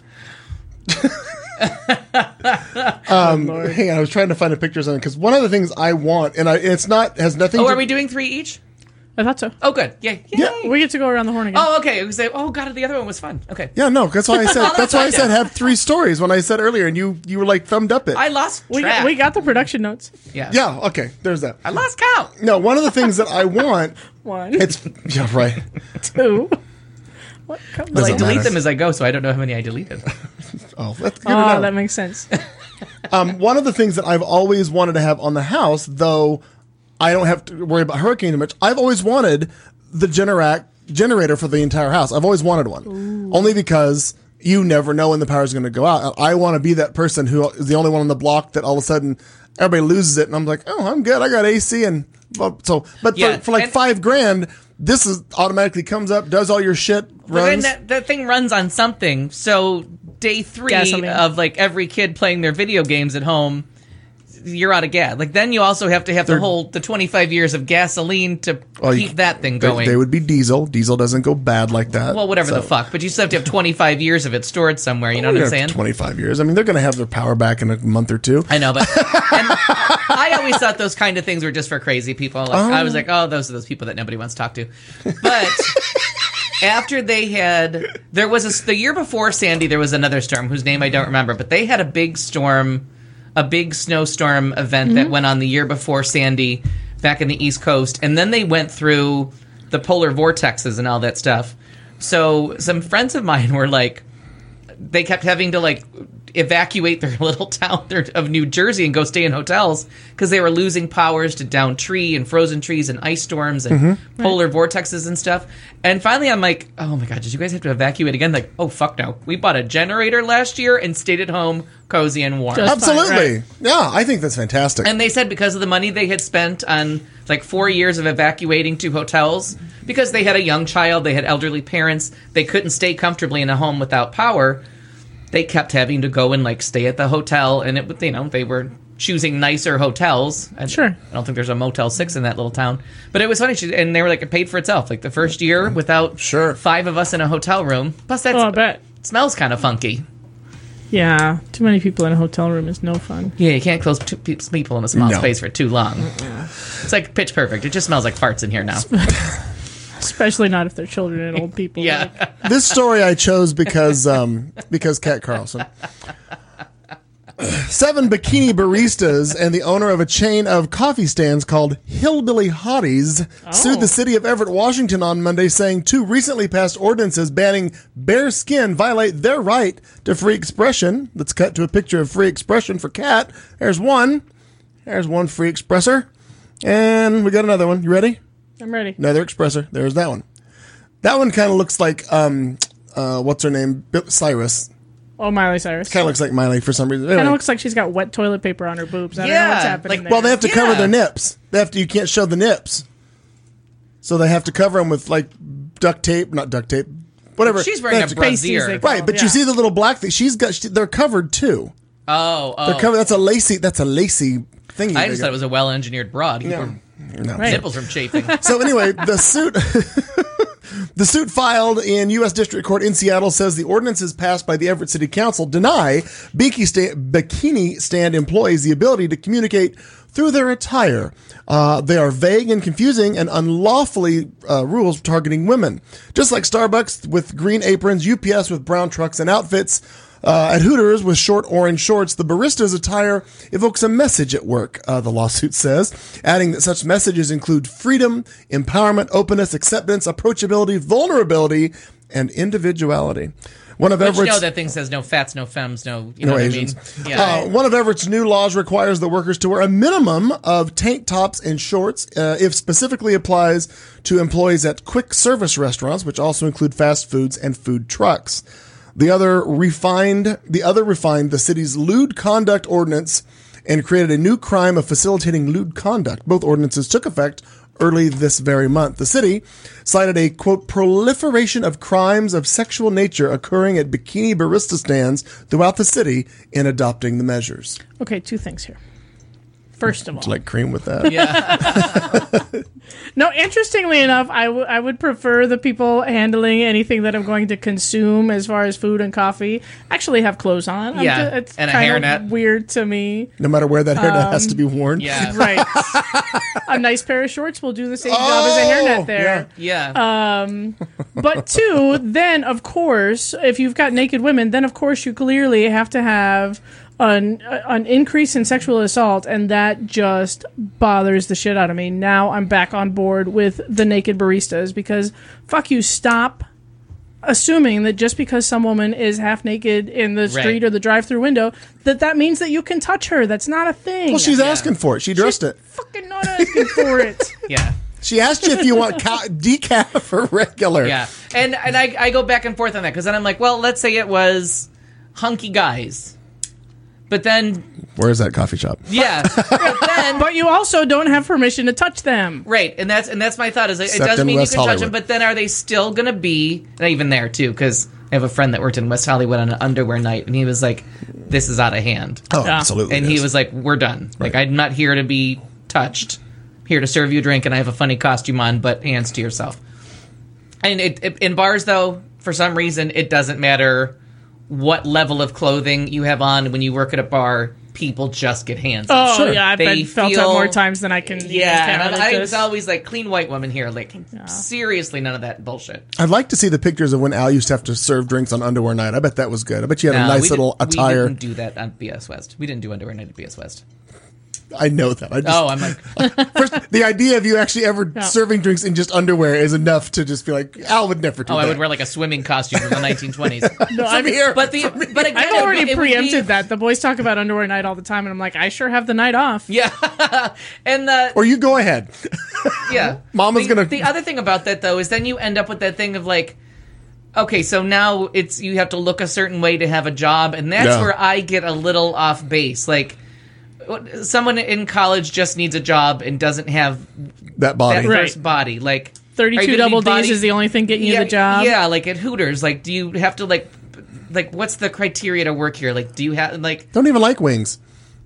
um, Lord. hang on, I was trying to find the pictures on it because one of the things I want, and I, it's not has nothing. Oh, to, are we doing three each? I thought so. Oh, good. Yeah. Yay. Yeah. We get to go around the horn again. Oh, okay. I was like, oh, God, the other one was fun. Okay. Yeah, no, that's why I said. Oh, that's why I that's said fine. have three stories when I said earlier, and you you were like thumbed up it. I lost we, track. got, we got the production notes. Yeah. yeah, okay, there's that. I lost count. No, one of the things that I want, One, it's yeah, right. two. What? Well, I Doesn't delete matter. them as I go, so I don't know how many I deleted. Oh, that's good Oh, enough. that makes sense. Um, one of the things that I've always wanted to have on the house, though I don't have to worry about hurricane too much, I've always wanted the Generac generator for the entire house. I've always wanted one. Ooh. Only because you never know when the power's going to go out. I want to be that person who is the only one on the block that all of a sudden everybody loses it, and I'm like, oh, I'm good. I got A C, and so. But Yeah, for, for like and- five grand, this is automatically comes up, does all your shit, But then runs. that, that thing runs on something. So day three Gasoline. of like every kid playing their video games at home, you're out of gas. Like then you also have to have the whole the twenty-five years of gasoline to Well, you- keep that thing they, going. they would be diesel. Diesel doesn't go bad like that. well, whatever so. the fuck. But you still have to have twenty-five years of it stored somewhere. You know We what I'm have saying? twenty-five years. I mean, they're going to have their power back in a month or two. I know, but and I always thought those kind of things were just for crazy people. Like, Oh. I was like, oh, those are those people that nobody wants to talk to. But after they had, there was a, the year before Sandy, there was another storm whose name I don't remember, but they had a big storm, a big snowstorm event Mm-hmm. that went on the year before Sandy back in the East Coast, and then they went through the polar vortexes and all that stuff. So some friends of mine were like, they kept having to like evacuate their little town of New Jersey and go stay in hotels because they were losing powers to down tree and frozen trees and ice storms and Mm-hmm. polar vortexes and stuff. And finally I'm like, oh my God, did you guys have to evacuate again? Like, oh fuck no. We bought a generator last year and stayed at home cozy and warm. Just- Absolutely. Right. Yeah, I think that's fantastic. And they said because of the money they had spent on like four years of evacuating to hotels, because they had a young child, they had elderly parents, they couldn't stay comfortably in a home without power. They kept having to go and like stay at the hotel, and it, you know, they were choosing nicer hotels. I, Sure. I don't think there's a Motel Six in that little town, but it was funny. She, and they were like, it paid for itself. Like the first year without Sure. five of us in a hotel room. Plus that Oh, I bet. smells kind of funky. Yeah, too many people in a hotel room is no fun. Yeah, you can't close two pe- people in a small No. space for too long. It's like Pitch Perfect. It just smells like farts in here now. Especially not if they're children and old people. Yeah. Like, This story I chose because um, because Kat Carlson. Seven bikini baristas and the owner of a chain of coffee stands called Hillbilly Hotties sued the city of Everett, Washington on Monday, saying two recently passed ordinances banning bare skin violate their right to free expression. Let's cut to a picture of free expression for Kat. There's one. There's one free expresser. And we got another one. You ready? I'm ready. Another expressor. There's that one. That one kind of looks like, um, uh, what's her name? Bi- Cyrus. Oh, Miley Cyrus. Kind of looks like Miley for some reason. Kind Anyway. of looks like she's got wet toilet paper on her boobs. I don't know Yeah, what's happening like- there. Well, they have to cover Yeah. their nips. They have to. You can't show the nips, so they have to cover them with like duct tape, not duct tape, whatever. She's They wearing a have to- Pasties, brassiere. they call right, but yeah. you see the little black thing. She's got. She, they're covered too. Oh, oh. They're covered. That's a lacy. That's a lacy thing. I just thought it was a well-engiennired broad. No. No. Right. Nipples from chafing. So anyway, the suit The suit filed in U S District Court in Seattle says the ordinances passed by the Everett City Council deny bikini stand, bikini stand employees the ability to communicate through their attire. Uh, they are vague and confusing and unlawfully uh, rules targeting women. Just like Starbucks with green aprons, U P S with brown trucks and outfits, uh, at Hooters with short orange shorts, the barista's attire evokes a message at work, uh, the lawsuit says, adding that such messages include freedom, empowerment, openness, acceptance, approachability, vulnerability, and individuality. One of But Everett's... you know that thing says no fats, no femmes, no... You No know what Asians. I mean? Yeah. Uh, one of Everett's new laws requires the workers to wear a minimum of tank tops and shorts, uh, if specifically applies to employees at quick service restaurants, which also include fast foods and food trucks. The other refined, the other refined the city's lewd conduct ordinance and created a new crime of facilitating lewd conduct. Both ordinances took effect early this very month. The city cited a, quote, proliferation of crimes of sexual nature occurring at bikini barista stands throughout the city in adopting the measures. Okay, two things here. First of all, Would you like cream with that? Yeah. no. Interestingly enough, I, w- I would prefer the people handling anything that I'm going to consume as far as food and coffee actually have clothes on. I'm Yeah, ju- it's and a kind hairnet. of weird to me. No matter where that hairnet has to be worn. Yeah. Right. A nice pair of shorts will do the same job as a hairnet there. Yeah. But two, then of course, if you've got naked women, then of course you clearly have to have an an increase in sexual assault, and that just bothers the shit out of me. Now I'm back on board with the naked baristas because fuck you, stop assuming that just because some woman is half naked in the street Right. or the drive-through window, that that means that you can touch her. That's not a thing. Well, she's Yeah. asking for it. She dressed She's it. fucking not asking for it. Yeah. She asked you if you want ca- decaf or regular. Yeah. And and I, I go back and forth on that because then I'm like, well, let's say it was hunky guys. But then, Where's that coffee shop? yeah. But then, But you also don't have permission to touch them. right, and that's and that's my thought is it, it Except doesn't in mean West you can touch them, Hollywood. but then are they still going to be, not even there too, because I have a friend that worked in West Hollywood on an underwear night, and he was like, this is out of hand. Oh, Yeah. absolutely. And it he is. was like, we're done. Like, I'm not here to be touched. Here to serve you a drink, and I have a funny costume on, but hands to yourself. And it, it, in bars, though, for some reason, it doesn't matter what level of clothing you have on when you work at a bar. People just get hands. Oh, Sure. yeah, I've They been felt feel- up more times than I can even Yeah, and count. I, I It was just- always like, clean white woman here. Like, seriously, none of that bullshit. I'd like to see the pictures of when Al used to have to serve drinks on underwear night. I bet that was good. I bet you had a No, nice we little didn't- attire. We didn't do that on B S West. We didn't do underwear night at B S West. I know that. I just, Oh, I'm like, first, the idea of you actually ever Yeah. serving drinks in just underwear is enough to just be like, Al would never do oh, that. I would wear like a swimming costume from the nineteen twenties. No, From I've, here. But the but again, I've already it would be- preempted that. The boys talk about underwear night all the time, and I'm like, I sure have the night off. Yeah, and uh, Or you go ahead. yeah, Mama's the, gonna- The other thing about that though is then you end up with that thing of like, okay, so now it's you have to look a certain way to have a job, and that's Yeah. where I get a little off base. Like, what- someone in college just needs a job and doesn't have That body. that Right. first body. Like, are you thirty-two gonna double be body- D's is the only thing getting yeah, you the job. Yeah, like at Hooters, like, do you have to like, like, what's the criteria to work here? Like, do you have like? Don't even like wings.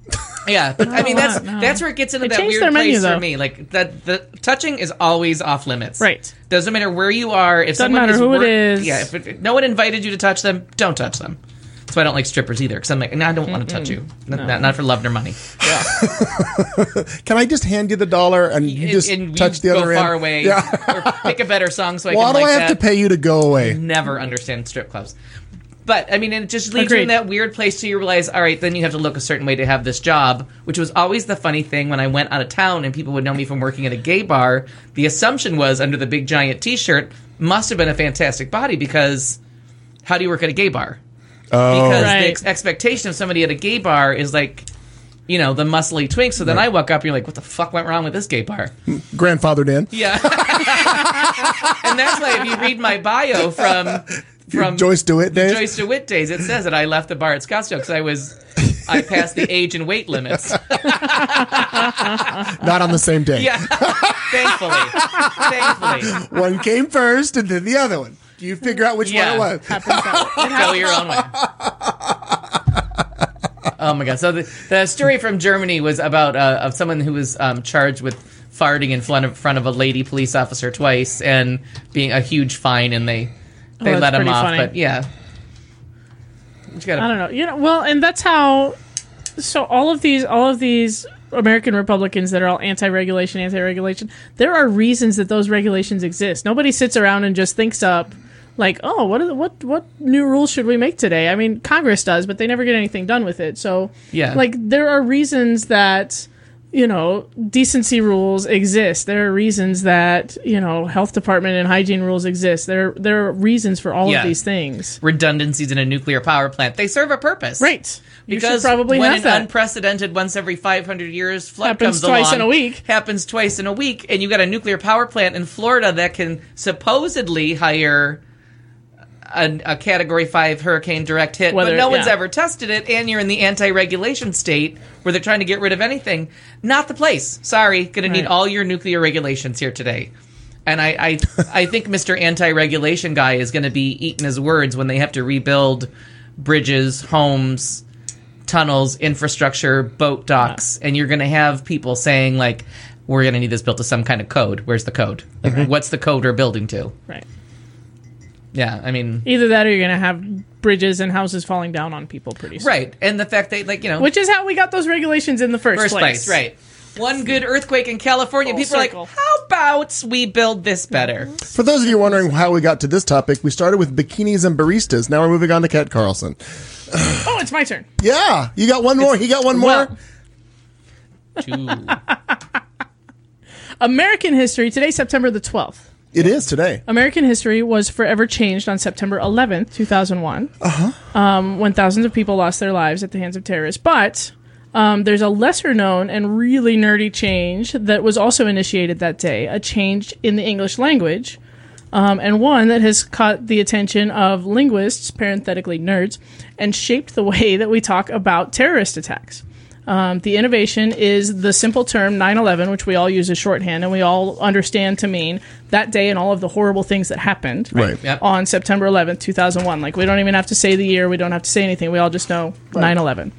Yeah, but I mean Oh, that's no. that's where it gets into They that changed weird their place menu, for though. me. Like that, the touching is always off limits. Right. Doesn't matter where you are. If Doesn't someone matter is who it work- is. Yeah. If, it, if no one invited you to touch them, don't touch them. That's why I don't like strippers either. Because I'm like, no, I don't want to touch you. N- Not, not for love nor money. Can I just hand you the dollar and you just and, and touch you the go other far end? away. Yeah. Or pick a better song so I Why can do like I have that. to pay you to go away? Never understand strip clubs. But, I mean, it just leaves you in Agreed. that weird place till you realize, all right, then you have to look a certain way to have this job, which was always the funny thing when I went out of town and people would know me from working at a gay bar. The assumption was, under the big giant t-shirt, must have been a fantastic body because how do you work at a gay bar? Oh. Because Right. the ex- expectation of somebody at a gay bar is like, you know, the muscly twink. So then I walk up and you're like, what the fuck went wrong with this gay bar? Grandfathered in. Yeah. And that's why if you read my bio from from Joyce DeWitt days. Joyce DeWitt days, it says that I left the bar at Scottsdale because I was I passed the age and weight limits. Not on the same day. Yeah. Thankfully. Thankfully. One came first and then the other one. You figure out which Yeah. one it was. Happens that way. It Go happens. your own way. Oh my god! So the, the story from Germany was about uh, of someone who was um, charged with farting in front of front of a lady police officer twice and being a huge fine, and they they Oh, let that's him pretty off. funny. But yeah, you gotta, I don't know. You know, well, and that's how. So all of these, all of these American Republicans that are all anti-regulation, anti-regulation. There are reasons that those regulations exist. Nobody sits around and just thinks up, like, oh, what are the, what what new rules should we make today? I mean, Congress does, but they never get anything done with it. So, Yeah. like, there are reasons that, you know, decency rules exist. There are reasons that, you know, health department and hygiene rules exist. There there are reasons for all Yeah. of these things. redundancies in a nuclear power plant. They serve a purpose. Right. You Because should probably when have an that. unprecedented once every five hundred years flood Happens comes twice along, in a week. happens twice in a week, and you got a nuclear power plant in Florida that can supposedly hire a, a Category five hurricane direct hit, Whether- but no one's yeah. ever tested it, and you're in the anti-regulation state where they're trying to get rid of anything. Not the place. Sorry, going to need Right. all your nuclear regulations here today. And I, I, I think Mister Anti-Regulation guy is going to be eating his words when they have to rebuild bridges, homes, tunnels, infrastructure, boat docks, and you're going to have people saying, like, we're going to need this built to some kind of code. Where's the code? Like, what's the code we're building to? Right. Yeah, I mean... Either that or you're going to have bridges and houses falling down on people pretty soon. Right, and the fact that, like, you know... Which is how we got those regulations in the first, first place, right. One good earthquake in California, Full people circle. are like, how about we build this better? For those of you wondering how we got to this topic, we started with bikinis and baristas. Now we're moving on to Kat Carlson. Oh, it's my turn. Yeah, you got one more. He got one more. Well- Two. American history, today, September the twelfth. It is today. American history was forever changed on September eleventh, two thousand one, uh-huh. um, when thousands of people lost their lives at the hands of terrorists. But um, there's a lesser-known and really nerdy change that was also initiated that day, a change in the English language, um, and one that has caught the attention of linguists, parenthetically nerds, and shaped the way that we talk about terrorist attacks. Um, the innovation is the simple term nine eleven, which we all use as shorthand, and we all understand to mean that day and all of the horrible things that happened Right. Yep. on September eleventh, two thousand one. Like, we don't even have to say the year. We don't have to say anything. We all just know nine eleven.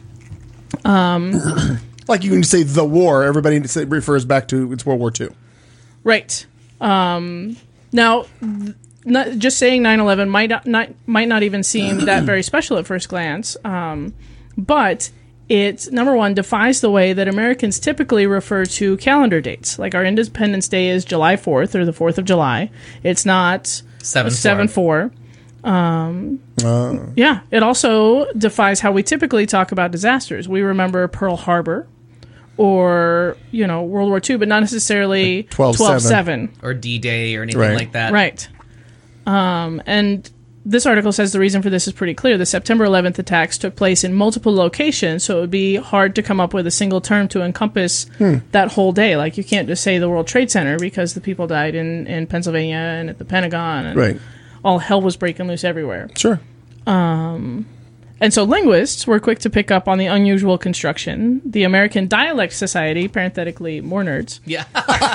Like you can say the war, everybody say- refers back to it's World War Two. Right. Um, now, th- not, just saying nine eleven might not, not, might not even seem that very special at first glance, um, but it, number one, defies the way that Americans typically refer to calendar dates. Like, our Independence Day is July fourth, or the fourth of July. It's not Seven seven four. Um, yeah, it also defies how we typically talk about disasters. We remember Pearl Harbor or, you know, World War Two, but not necessarily twelve seven. Or D-Day or anything Right. like that. Right. Um, and this article says the reason for this is pretty clear. The September eleventh attacks took place in multiple locations, so it would be hard to come up with a single term to encompass that whole day. Like, you can't just say the World Trade Center because the people died in, in Pennsylvania and at the Pentagon. And Right. all hell was breaking loose everywhere. Sure. And so linguists were quick to pick up on the unusual construction. The American Dialect Society, parenthetically, more nerds, Yeah.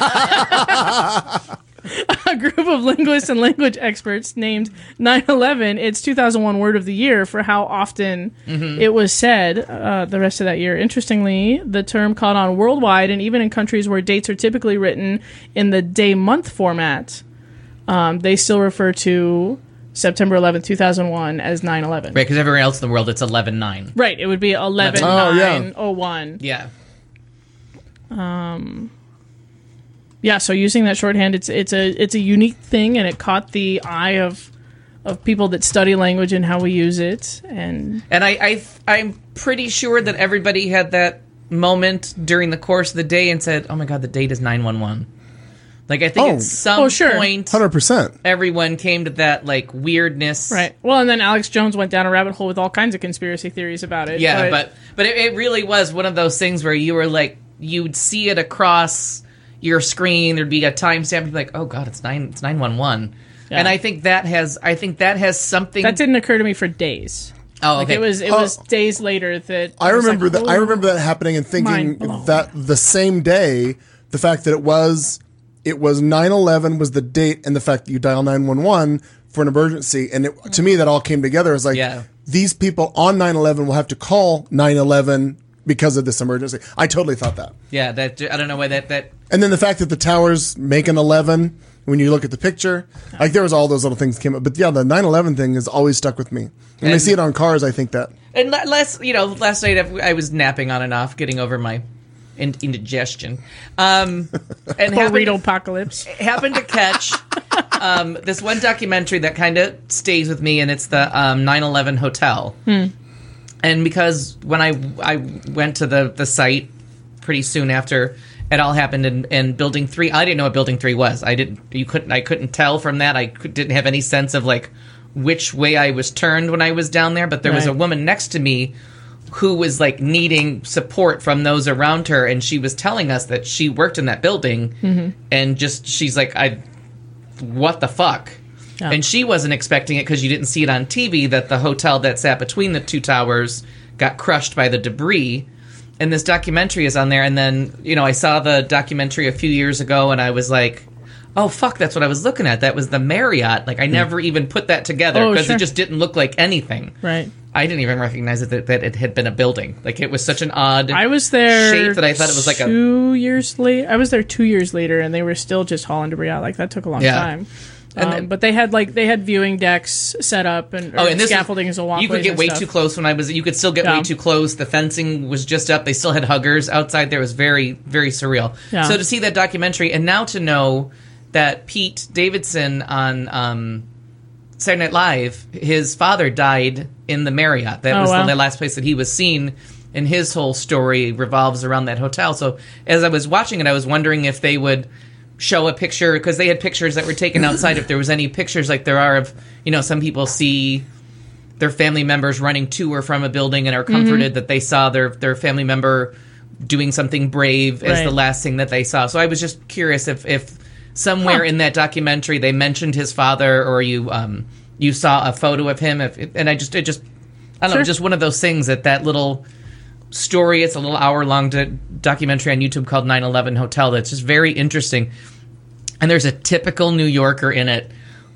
a group of linguists and language experts named nine eleven its two thousand one word of the year for how often it was said uh, the rest of that year. Interestingly, the term caught on worldwide, and even in countries where dates are typically written in the day-month format, um, they still refer to September eleventh, two thousand one as nine eleven. Right, because everywhere else in the world, it's eleven nine. Right, it would be eleven Oh, yeah. nine oh one. Yeah. Yeah, so using that shorthand, it's it's a it's a unique thing, and it caught the eye of of people that study language and how we use it. And And I, I, I'm pretty sure that everybody had that moment during the course of the day and said, oh my God, the date is nine one one. Like, I think Oh. at some Oh, sure. point, one hundred percent. everyone came to that, like, weirdness. right, well, and then Alex Jones went down a rabbit hole with all kinds of conspiracy theories about it. Yeah, but but it, it really was one of those things where you were like, you'd see it across your screen. There'd be a timestamp. You'd be like, oh God, it's nine, it's nine one one. Yeah. And I think that has, I think that has something. that didn't occur to me for days. oh, Like, okay. it was it Oh. was days later that I was remember like, that. I "Oh." remember that happening and thinking Mind blown. that the same day, the fact that it was it was nine eleven was the date, and the fact that you dial nine one one for an emergency, and it, to me that all came together. It was like Yeah. these people on nine eleven will have to call nine eleven because of this emergency. I totally thought that. Yeah, that I don't know why that that. And then the fact that the towers make an eleven when you look at the picture, like there was all those little things came up. But yeah, the nine eleven thing has always stuck with me. When And- I see it on cars, I think that. And la- last, you know, last night I I was napping on and off, getting over my in- indigestion, um, and happened, Burrito apocalypse. happened to catch um, this one documentary that kind of stays with me, and it's the um, nine eleven Hotel. Hmm. And because when I I went to the the site pretty soon after it all happened, and, and Building Three, I didn't know what Building Three was. I didn't. You couldn't. I couldn't tell from that. I could, didn't have any sense of like which way I was turned when I was down there. But there was a Right. woman next to me who was like needing support from those around her, and she was telling us that she worked in that building, Mm-hmm. and just she's like, I, what the fuck. Yeah. And she wasn't expecting it because you didn't see it on T V that the hotel that sat between the two towers got crushed by the debris. And this documentary is on there. And then, you know, I saw the documentary a few years ago and I was like, oh, fuck, that's what I was looking at. That was the Marriott. Like, I never even put that together Oh, because sure. it just didn't look like anything. Right. I didn't even recognize it, that, that it had been a building. Like, it was such an odd I was there shape that I thought it was like a... two years later. I was there two years later, and they were still just hauling debris out. Like that took a long Yeah. time. And Um, then- but they had like they had viewing decks set up and, or Oh, and this scaffolding is, as a walkway. you could get way too close when I was. You could still get Yeah. way too close. The fencing was just up. They still had huggers outside. There was very, very surreal. Yeah. So to see that documentary, and now to know that Pete Davidson on um, Saturday Night Live, his father died in the Marriott. That Oh, was wow. the last place that he was seen. And his whole story revolves around that hotel. So as I was watching it, I was wondering if they would show a picture, because they had pictures that were taken outside, if there was any pictures like there are of, you know, some people see their family members running to or from a building and are comforted that they saw their, their family member doing something brave as Right. the last thing that they saw. So I was just curious if, if somewhere Huh. in that documentary they mentioned his father, or you um, you saw a photo of him. If, and I just, it just, I don't know, Sure. just one of those things that that little story, it's a little hour-long do- documentary on YouTube called nine eleven Hotel that's just very interesting. And there's a typical New Yorker in it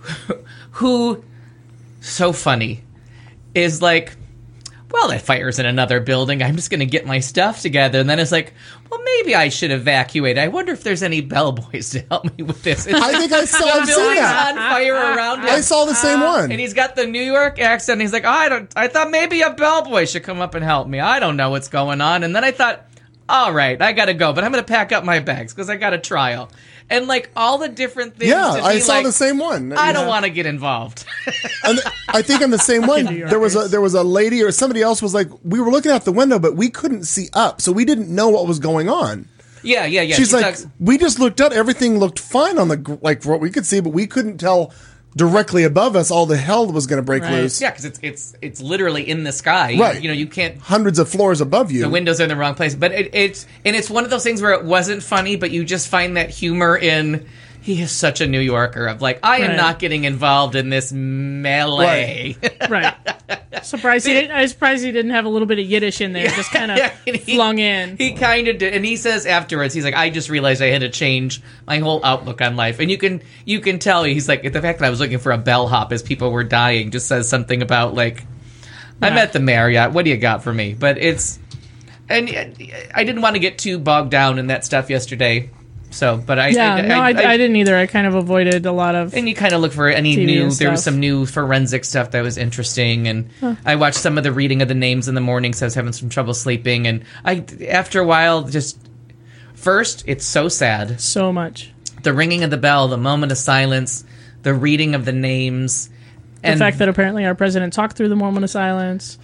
who, so funny, is like, well, that fire's in another building. I'm just going to get my stuff together. And then it's like, well, maybe I should evacuate. I wonder if there's any bellboys to help me with this. It's I think I saw the I've seen building's that. on fire around him. I saw the same one. And he's got the New York accent. He's like, oh, I don't. I thought maybe a bellboy should come up and help me. I don't know what's going on. And then I thought, all right, I got to go, but I'm going to pack up my bags because I got a trial. And like all the different things. Yeah, to I be saw like, the same one. I don't want to get involved. And I think on the same one, New there was a Yorkers. there was a lady or somebody else was like, we were looking out the window, but we couldn't see up, so we didn't know what was going on. yeah, yeah, yeah. She's She like, talks- we just looked up, everything looked fine on the gr- like what we could see, but we couldn't tell directly above us all the hell was going to break Right. loose. yeah, because it's it's it's literally in the sky. Right. You know, you can't. Hundreds of floors above you. The windows are in the wrong place. But it, it's and it's one of those things where it wasn't funny, but you just find that humor in. He is such a New Yorker of like, I am Right. not getting involved in this melee. Right. Surprised he didn't. I was surprised he didn't have a little bit of Yiddish in there, just kind of Yeah, and he- flung in. He kind of did, and he says afterwards, he's like, I just realized I had to change my whole outlook on life, and you can you can tell he's like, the fact that I was looking for a bellhop as people were dying just says something about like, I'm Yeah. at the Marriott. What do you got for me? But it's, and I didn't want to get too bogged down in that stuff yesterday. So, but I yeah, I, no, I, I, didn't either. I kind of avoided a lot of. And you kind of look for any T V new. and There was stuff. some new forensic stuff that was interesting, and I watched some of the reading of the names in the morning, so I was having some trouble sleeping. And I, after a while, just first, it's so sad. So much. The ringing of the bell, the moment of silence, the reading of the names, The and fact that apparently our president talked through the moment of silence.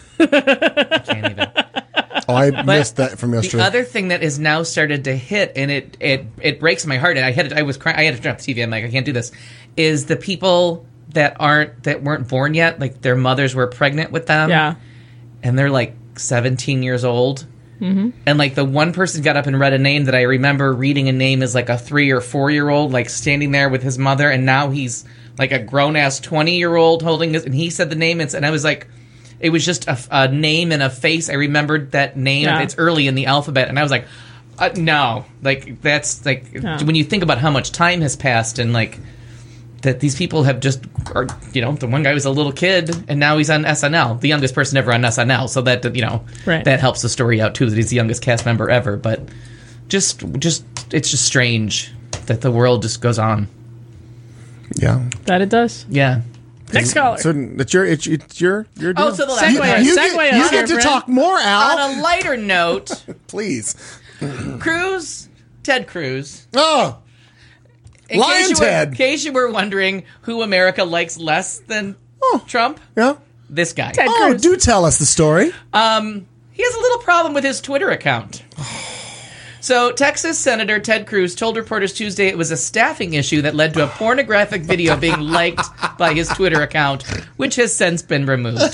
I can't even. Oh, I missed that from The yesterday. other thing that has now started to hit, and it it it breaks my heart, and I had I was crying, I had to turn off the T V. I'm like, I can't do this. Is the people that aren't that weren't born yet, like their mothers were pregnant with them, Yeah. and they're like seventeen years old. Mm-hmm. And like the one person got up and read a name that I remember reading a name as like a three or four year old, like standing there with his mother, and now he's like a grown ass twenty year old holding his, and he said the name, and, and I was like, it was just a, a name and a face. I remembered that name. Yeah. It's early in the alphabet, and I was like, uh, no, like that's like Yeah. when you think about how much time has passed, and like that these people have just, or, you know, the one guy was a little kid, and now he's on S N L, the youngest person ever on S N L. So that, you know, right. that helps the story out too, that he's the youngest cast member ever. But just, just, it's just strange that the world just goes on. Yeah, that it does. Yeah. Next caller. So it's your, it's, it's your, your deal. Oh, so the last Segue, one. you segue get, us you here, get to friend. talk more, Al. On a lighter note, Please. Cruz, Ted Cruz. Oh, In Lion case you Ted. Were, in case you were wondering who America likes less than Oh. Trump, yeah. this guy. Ted Oh, Cruz. do tell us the story. Um, he has a little problem with his Twitter account. So, Texas Senator Ted Cruz told reporters Tuesday it was a staffing issue that led to a pornographic video being liked by his Twitter account, which has since been removed.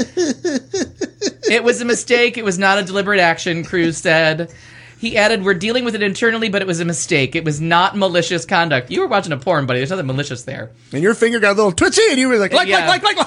It was a mistake. It was not a deliberate action, Cruz said. He added, "We're dealing with it internally, but it was a mistake. It was not malicious conduct." You were watching a porn, buddy. There's nothing malicious there. And your finger got a little twitchy, and you were like, like, Yeah. like, like, like,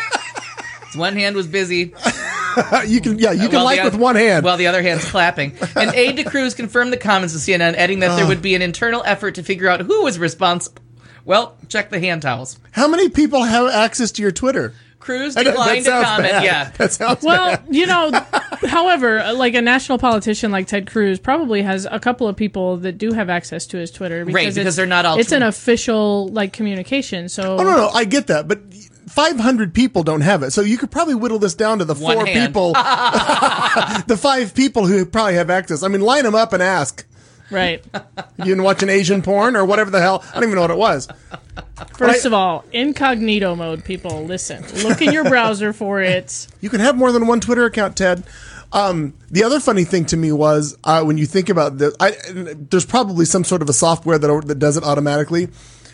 One hand was busy. like. You can, yeah, you can While like the with oth- one hand. While the other hand's clapping. An aide to Cruz confirmed the comments to C N N, adding that there would be an internal effort to figure out who was responsible. Well, check the hand towels. How many people have access to your Twitter? Cruz I know, declined to sounds comment. bad. Yeah. That sounds Well, bad. you know, however, like a national politician like Ted Cruz probably has a couple of people that do have access to his Twitter. Because Right, because it's- they're not all It's tw- an official like communication. So Oh, no, no, I get that, but five hundred people don't have it. So you could probably whittle this down to the One four hand. people, the five people who probably have access. I mean, line them up and ask. right. You didn't watch an Asian porn or whatever the hell. I don't even know what it was. First I- of all, incognito mode, people. Listen, look in your browser for it. You can have more than one Twitter account, Ted. Um, the other funny thing to me was uh, when you think about this, I, there's probably some sort of a software that that does it automatically.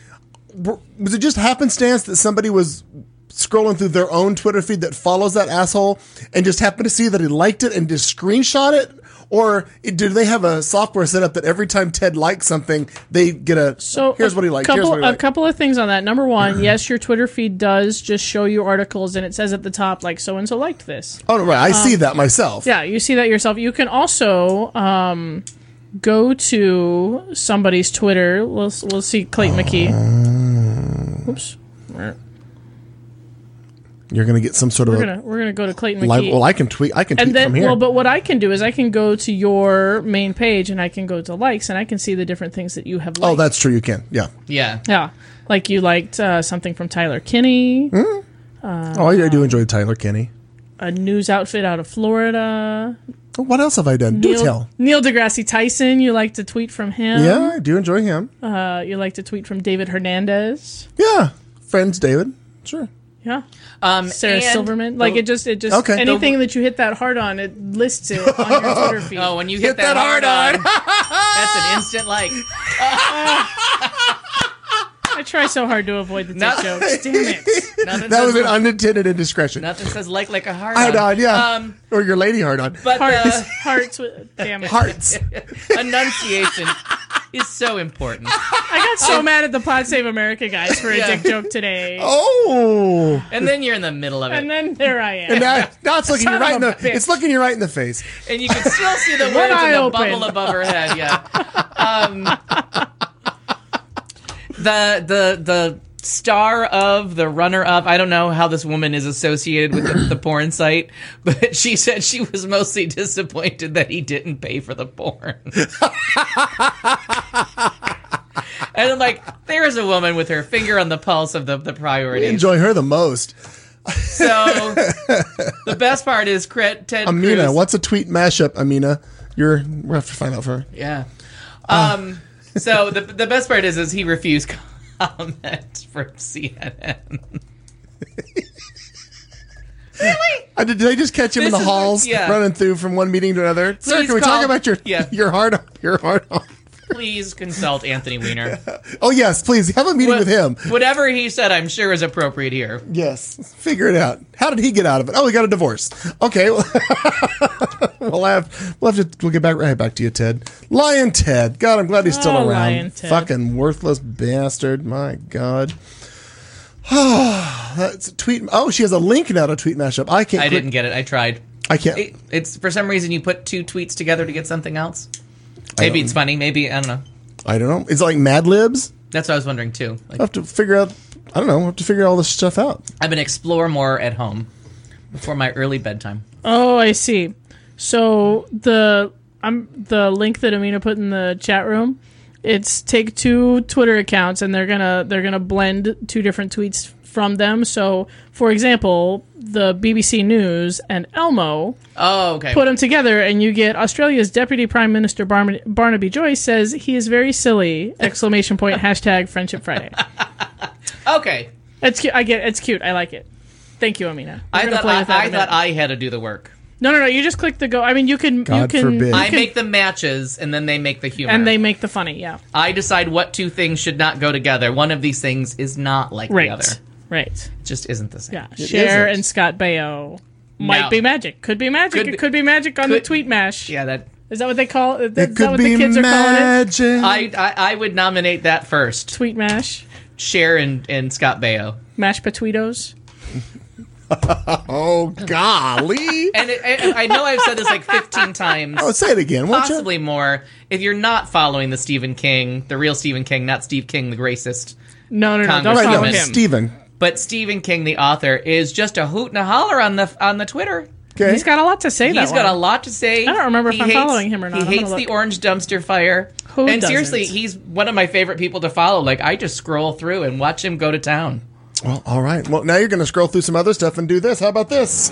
Was it just happenstance that somebody was scrolling through their own Twitter feed that follows that asshole and just happened to see that he liked it and just screenshot it? Or do they have a software set up that every time Ted likes something, they get a, So here's a what he liked, Couple, here's what he a liked. couple of things on that. Number one, yes, your Twitter feed does just show you articles, and it says at the top like so and so liked this. Oh, right. I see that myself. Yeah, you see that yourself. You can also um, go to somebody's Twitter. We'll we'll see Clayton McKee. Oops. We're You're going to get some sort of a gonna we're gonna go to Clayton live. McKee. Well, I can tweet. I can tweet and then, from here. well, but what I can do is I can go to your main page and I can go to likes and I can see the different things that you have liked. oh, that's true. You can. Yeah. Yeah. yeah, like you liked uh, something from Tyler Kinney, oh, I, I do enjoy Tyler Kinney. a news outfit out of Florida. Oh, what else have I done? Do Neil, tell. Neil deGrasse Tyson, you like to tweet from him. Yeah, I do enjoy him. Uh, you like to tweet from David Hernandez. Yeah, friends, David. Sure. Yeah. Um, Sarah and Silverman. Like the- it just, it just, Okay. anything that you hit that hard on, it lists it on your Twitter feed. Oh, when you Hit hit, that, that hard hard on, that's an instant like. I try so hard to avoid the dick No. jokes. Damn it. Nothing That says, was an unintended indiscretion. nothing says like like a hard Hard on. on, yeah. Um, or your lady hard on. but Hearts. uh, Hearts. With, damn it. Hearts. enunciation is so important. I got so mad at the Pod Save America guys for a Yeah. dick joke today. Oh. And then you're in the middle of it, And then there I am. And now, now it's looking Son you right of in a the. bitch. It's looking you right in the face. and you can still see the One words in eye the open. bubble above her head. Yeah. Um, the the the star of the runner up. I don't know how this woman is associated with the, the porn site, but she said she was mostly disappointed that he didn't pay for the porn. And I'm like, there is a woman with her finger on the pulse of the the priorities. Enjoy her the most. So the best part is Cre- Ted Amina, Cruz. what's a tweet mashup? Amina, you're. We'll have to find out for her. Yeah. Um. So the the best part is is he refused comment from C N N. Really? I did, did I just catch him in This the is- halls, yeah. running through from one meeting to another? Sir, Please can we call- talk about your yeah. your hard on? Your hard on. Please consult Anthony Weiner. Oh yes, please have a meeting What- with him. Whatever he said, I'm sure is appropriate here. Yes, figure it out. How did he get out of it? Oh, he got a divorce. Okay, well, we'll have we'll have to we'll get back right back to you, Ted. Lion Ted. God, I'm glad he's still Oh, around. Lion Ted. Fucking worthless bastard. My God. That's a tweet. Oh, she has a link now to Tweet Mashup. I can't. I click- didn't get it. I tried. I can't. It, it's for some reason you put two tweets together to get something else. Maybe don't- it's funny. Maybe I don't know. I don't know. It's like Mad Libs. That's what I was wondering too. Like, I have to figure out. I don't know. I have to figure all this stuff out. I've been explore more at home before my early bedtime. Oh, I see. So the I'm the link that Amina put in the chat room. It's take two Twitter accounts and they're gonna they're gonna blend two different tweets from them. So, for example, the B B C News and Elmo Oh, okay. put them together, and you get Australia's Deputy Prime Minister Bar- Barnaby Joyce says he is very silly! Exclamation point! Hashtag Friendship Friday. Okay. It's cute. I get it. It's cute. I like it. Thank you, Amina. We're I gonna thought play I, with that I in a thought minute. I had to do the work. No, no, no. You just click the go. I mean, you can. you God can. forbid. you I can- make the matches, and then they make the humor. and they make the funny. Yeah. I decide what two things should not go together. One of these things is not like Right. the other. Right. It just isn't the same. Yeah. It Cher isn't. and Scott Baio might No. be magic. Could be magic. Could it be- could be magic on the could- tweet mash. Yeah, that Is that what they call it? Is It that could what be the kids are calling it? magic. I, I I would nominate that first. Tweet mash. Cher and, and Scott Baio. Mashed potatoes. Oh, golly. And it, I, I know I've said this like fifteen times. Oh, say it again, won't you? Possibly more. If you're not following the Stephen King, the real Stephen King, not Steve King, the racist, No, no, no. Don't Congress- Right, follow no, Congresswoman. him. Stephen. but Stephen King, the author, is just a hoot and a holler on the on the Twitter. Okay. He's got a lot to say. He's that got a one. lot to say. I don't remember if He I'm following him or not. He I'm gonna hates the look. orange dumpster fire. Who and doesn't? seriously, he's one of my favorite people to follow. Like, I just scroll through and watch him go to town. Well, all right. Well, now you're going to scroll through some other stuff and do this. How about this?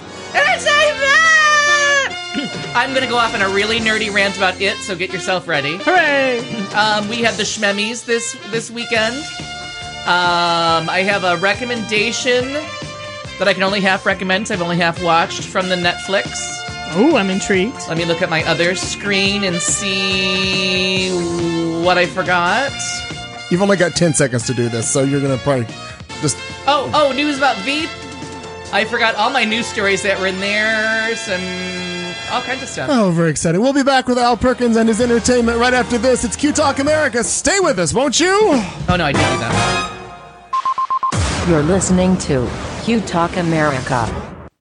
I'm going to go off on a really nerdy rant about it, so get yourself ready. Hooray! Um, we had the Schmemmies this this weekend. Um, I have a recommendation that I can only half recommend, 'cause I've only half watched, from the Netflix. Oh, I'm intrigued. Let me look at my other screen and see what I forgot. You've only got ten seconds to do this, so you're going to probably just... Oh, oh, news about Veep. I forgot all my news stories that were in there. Some all kinds of stuff. Oh, very exciting. We'll be back with Al Perkins and his entertainment right after this. It's Q Talk America. Stay with us, won't you? Oh no, I didn't do that. You're listening to Q Talk America.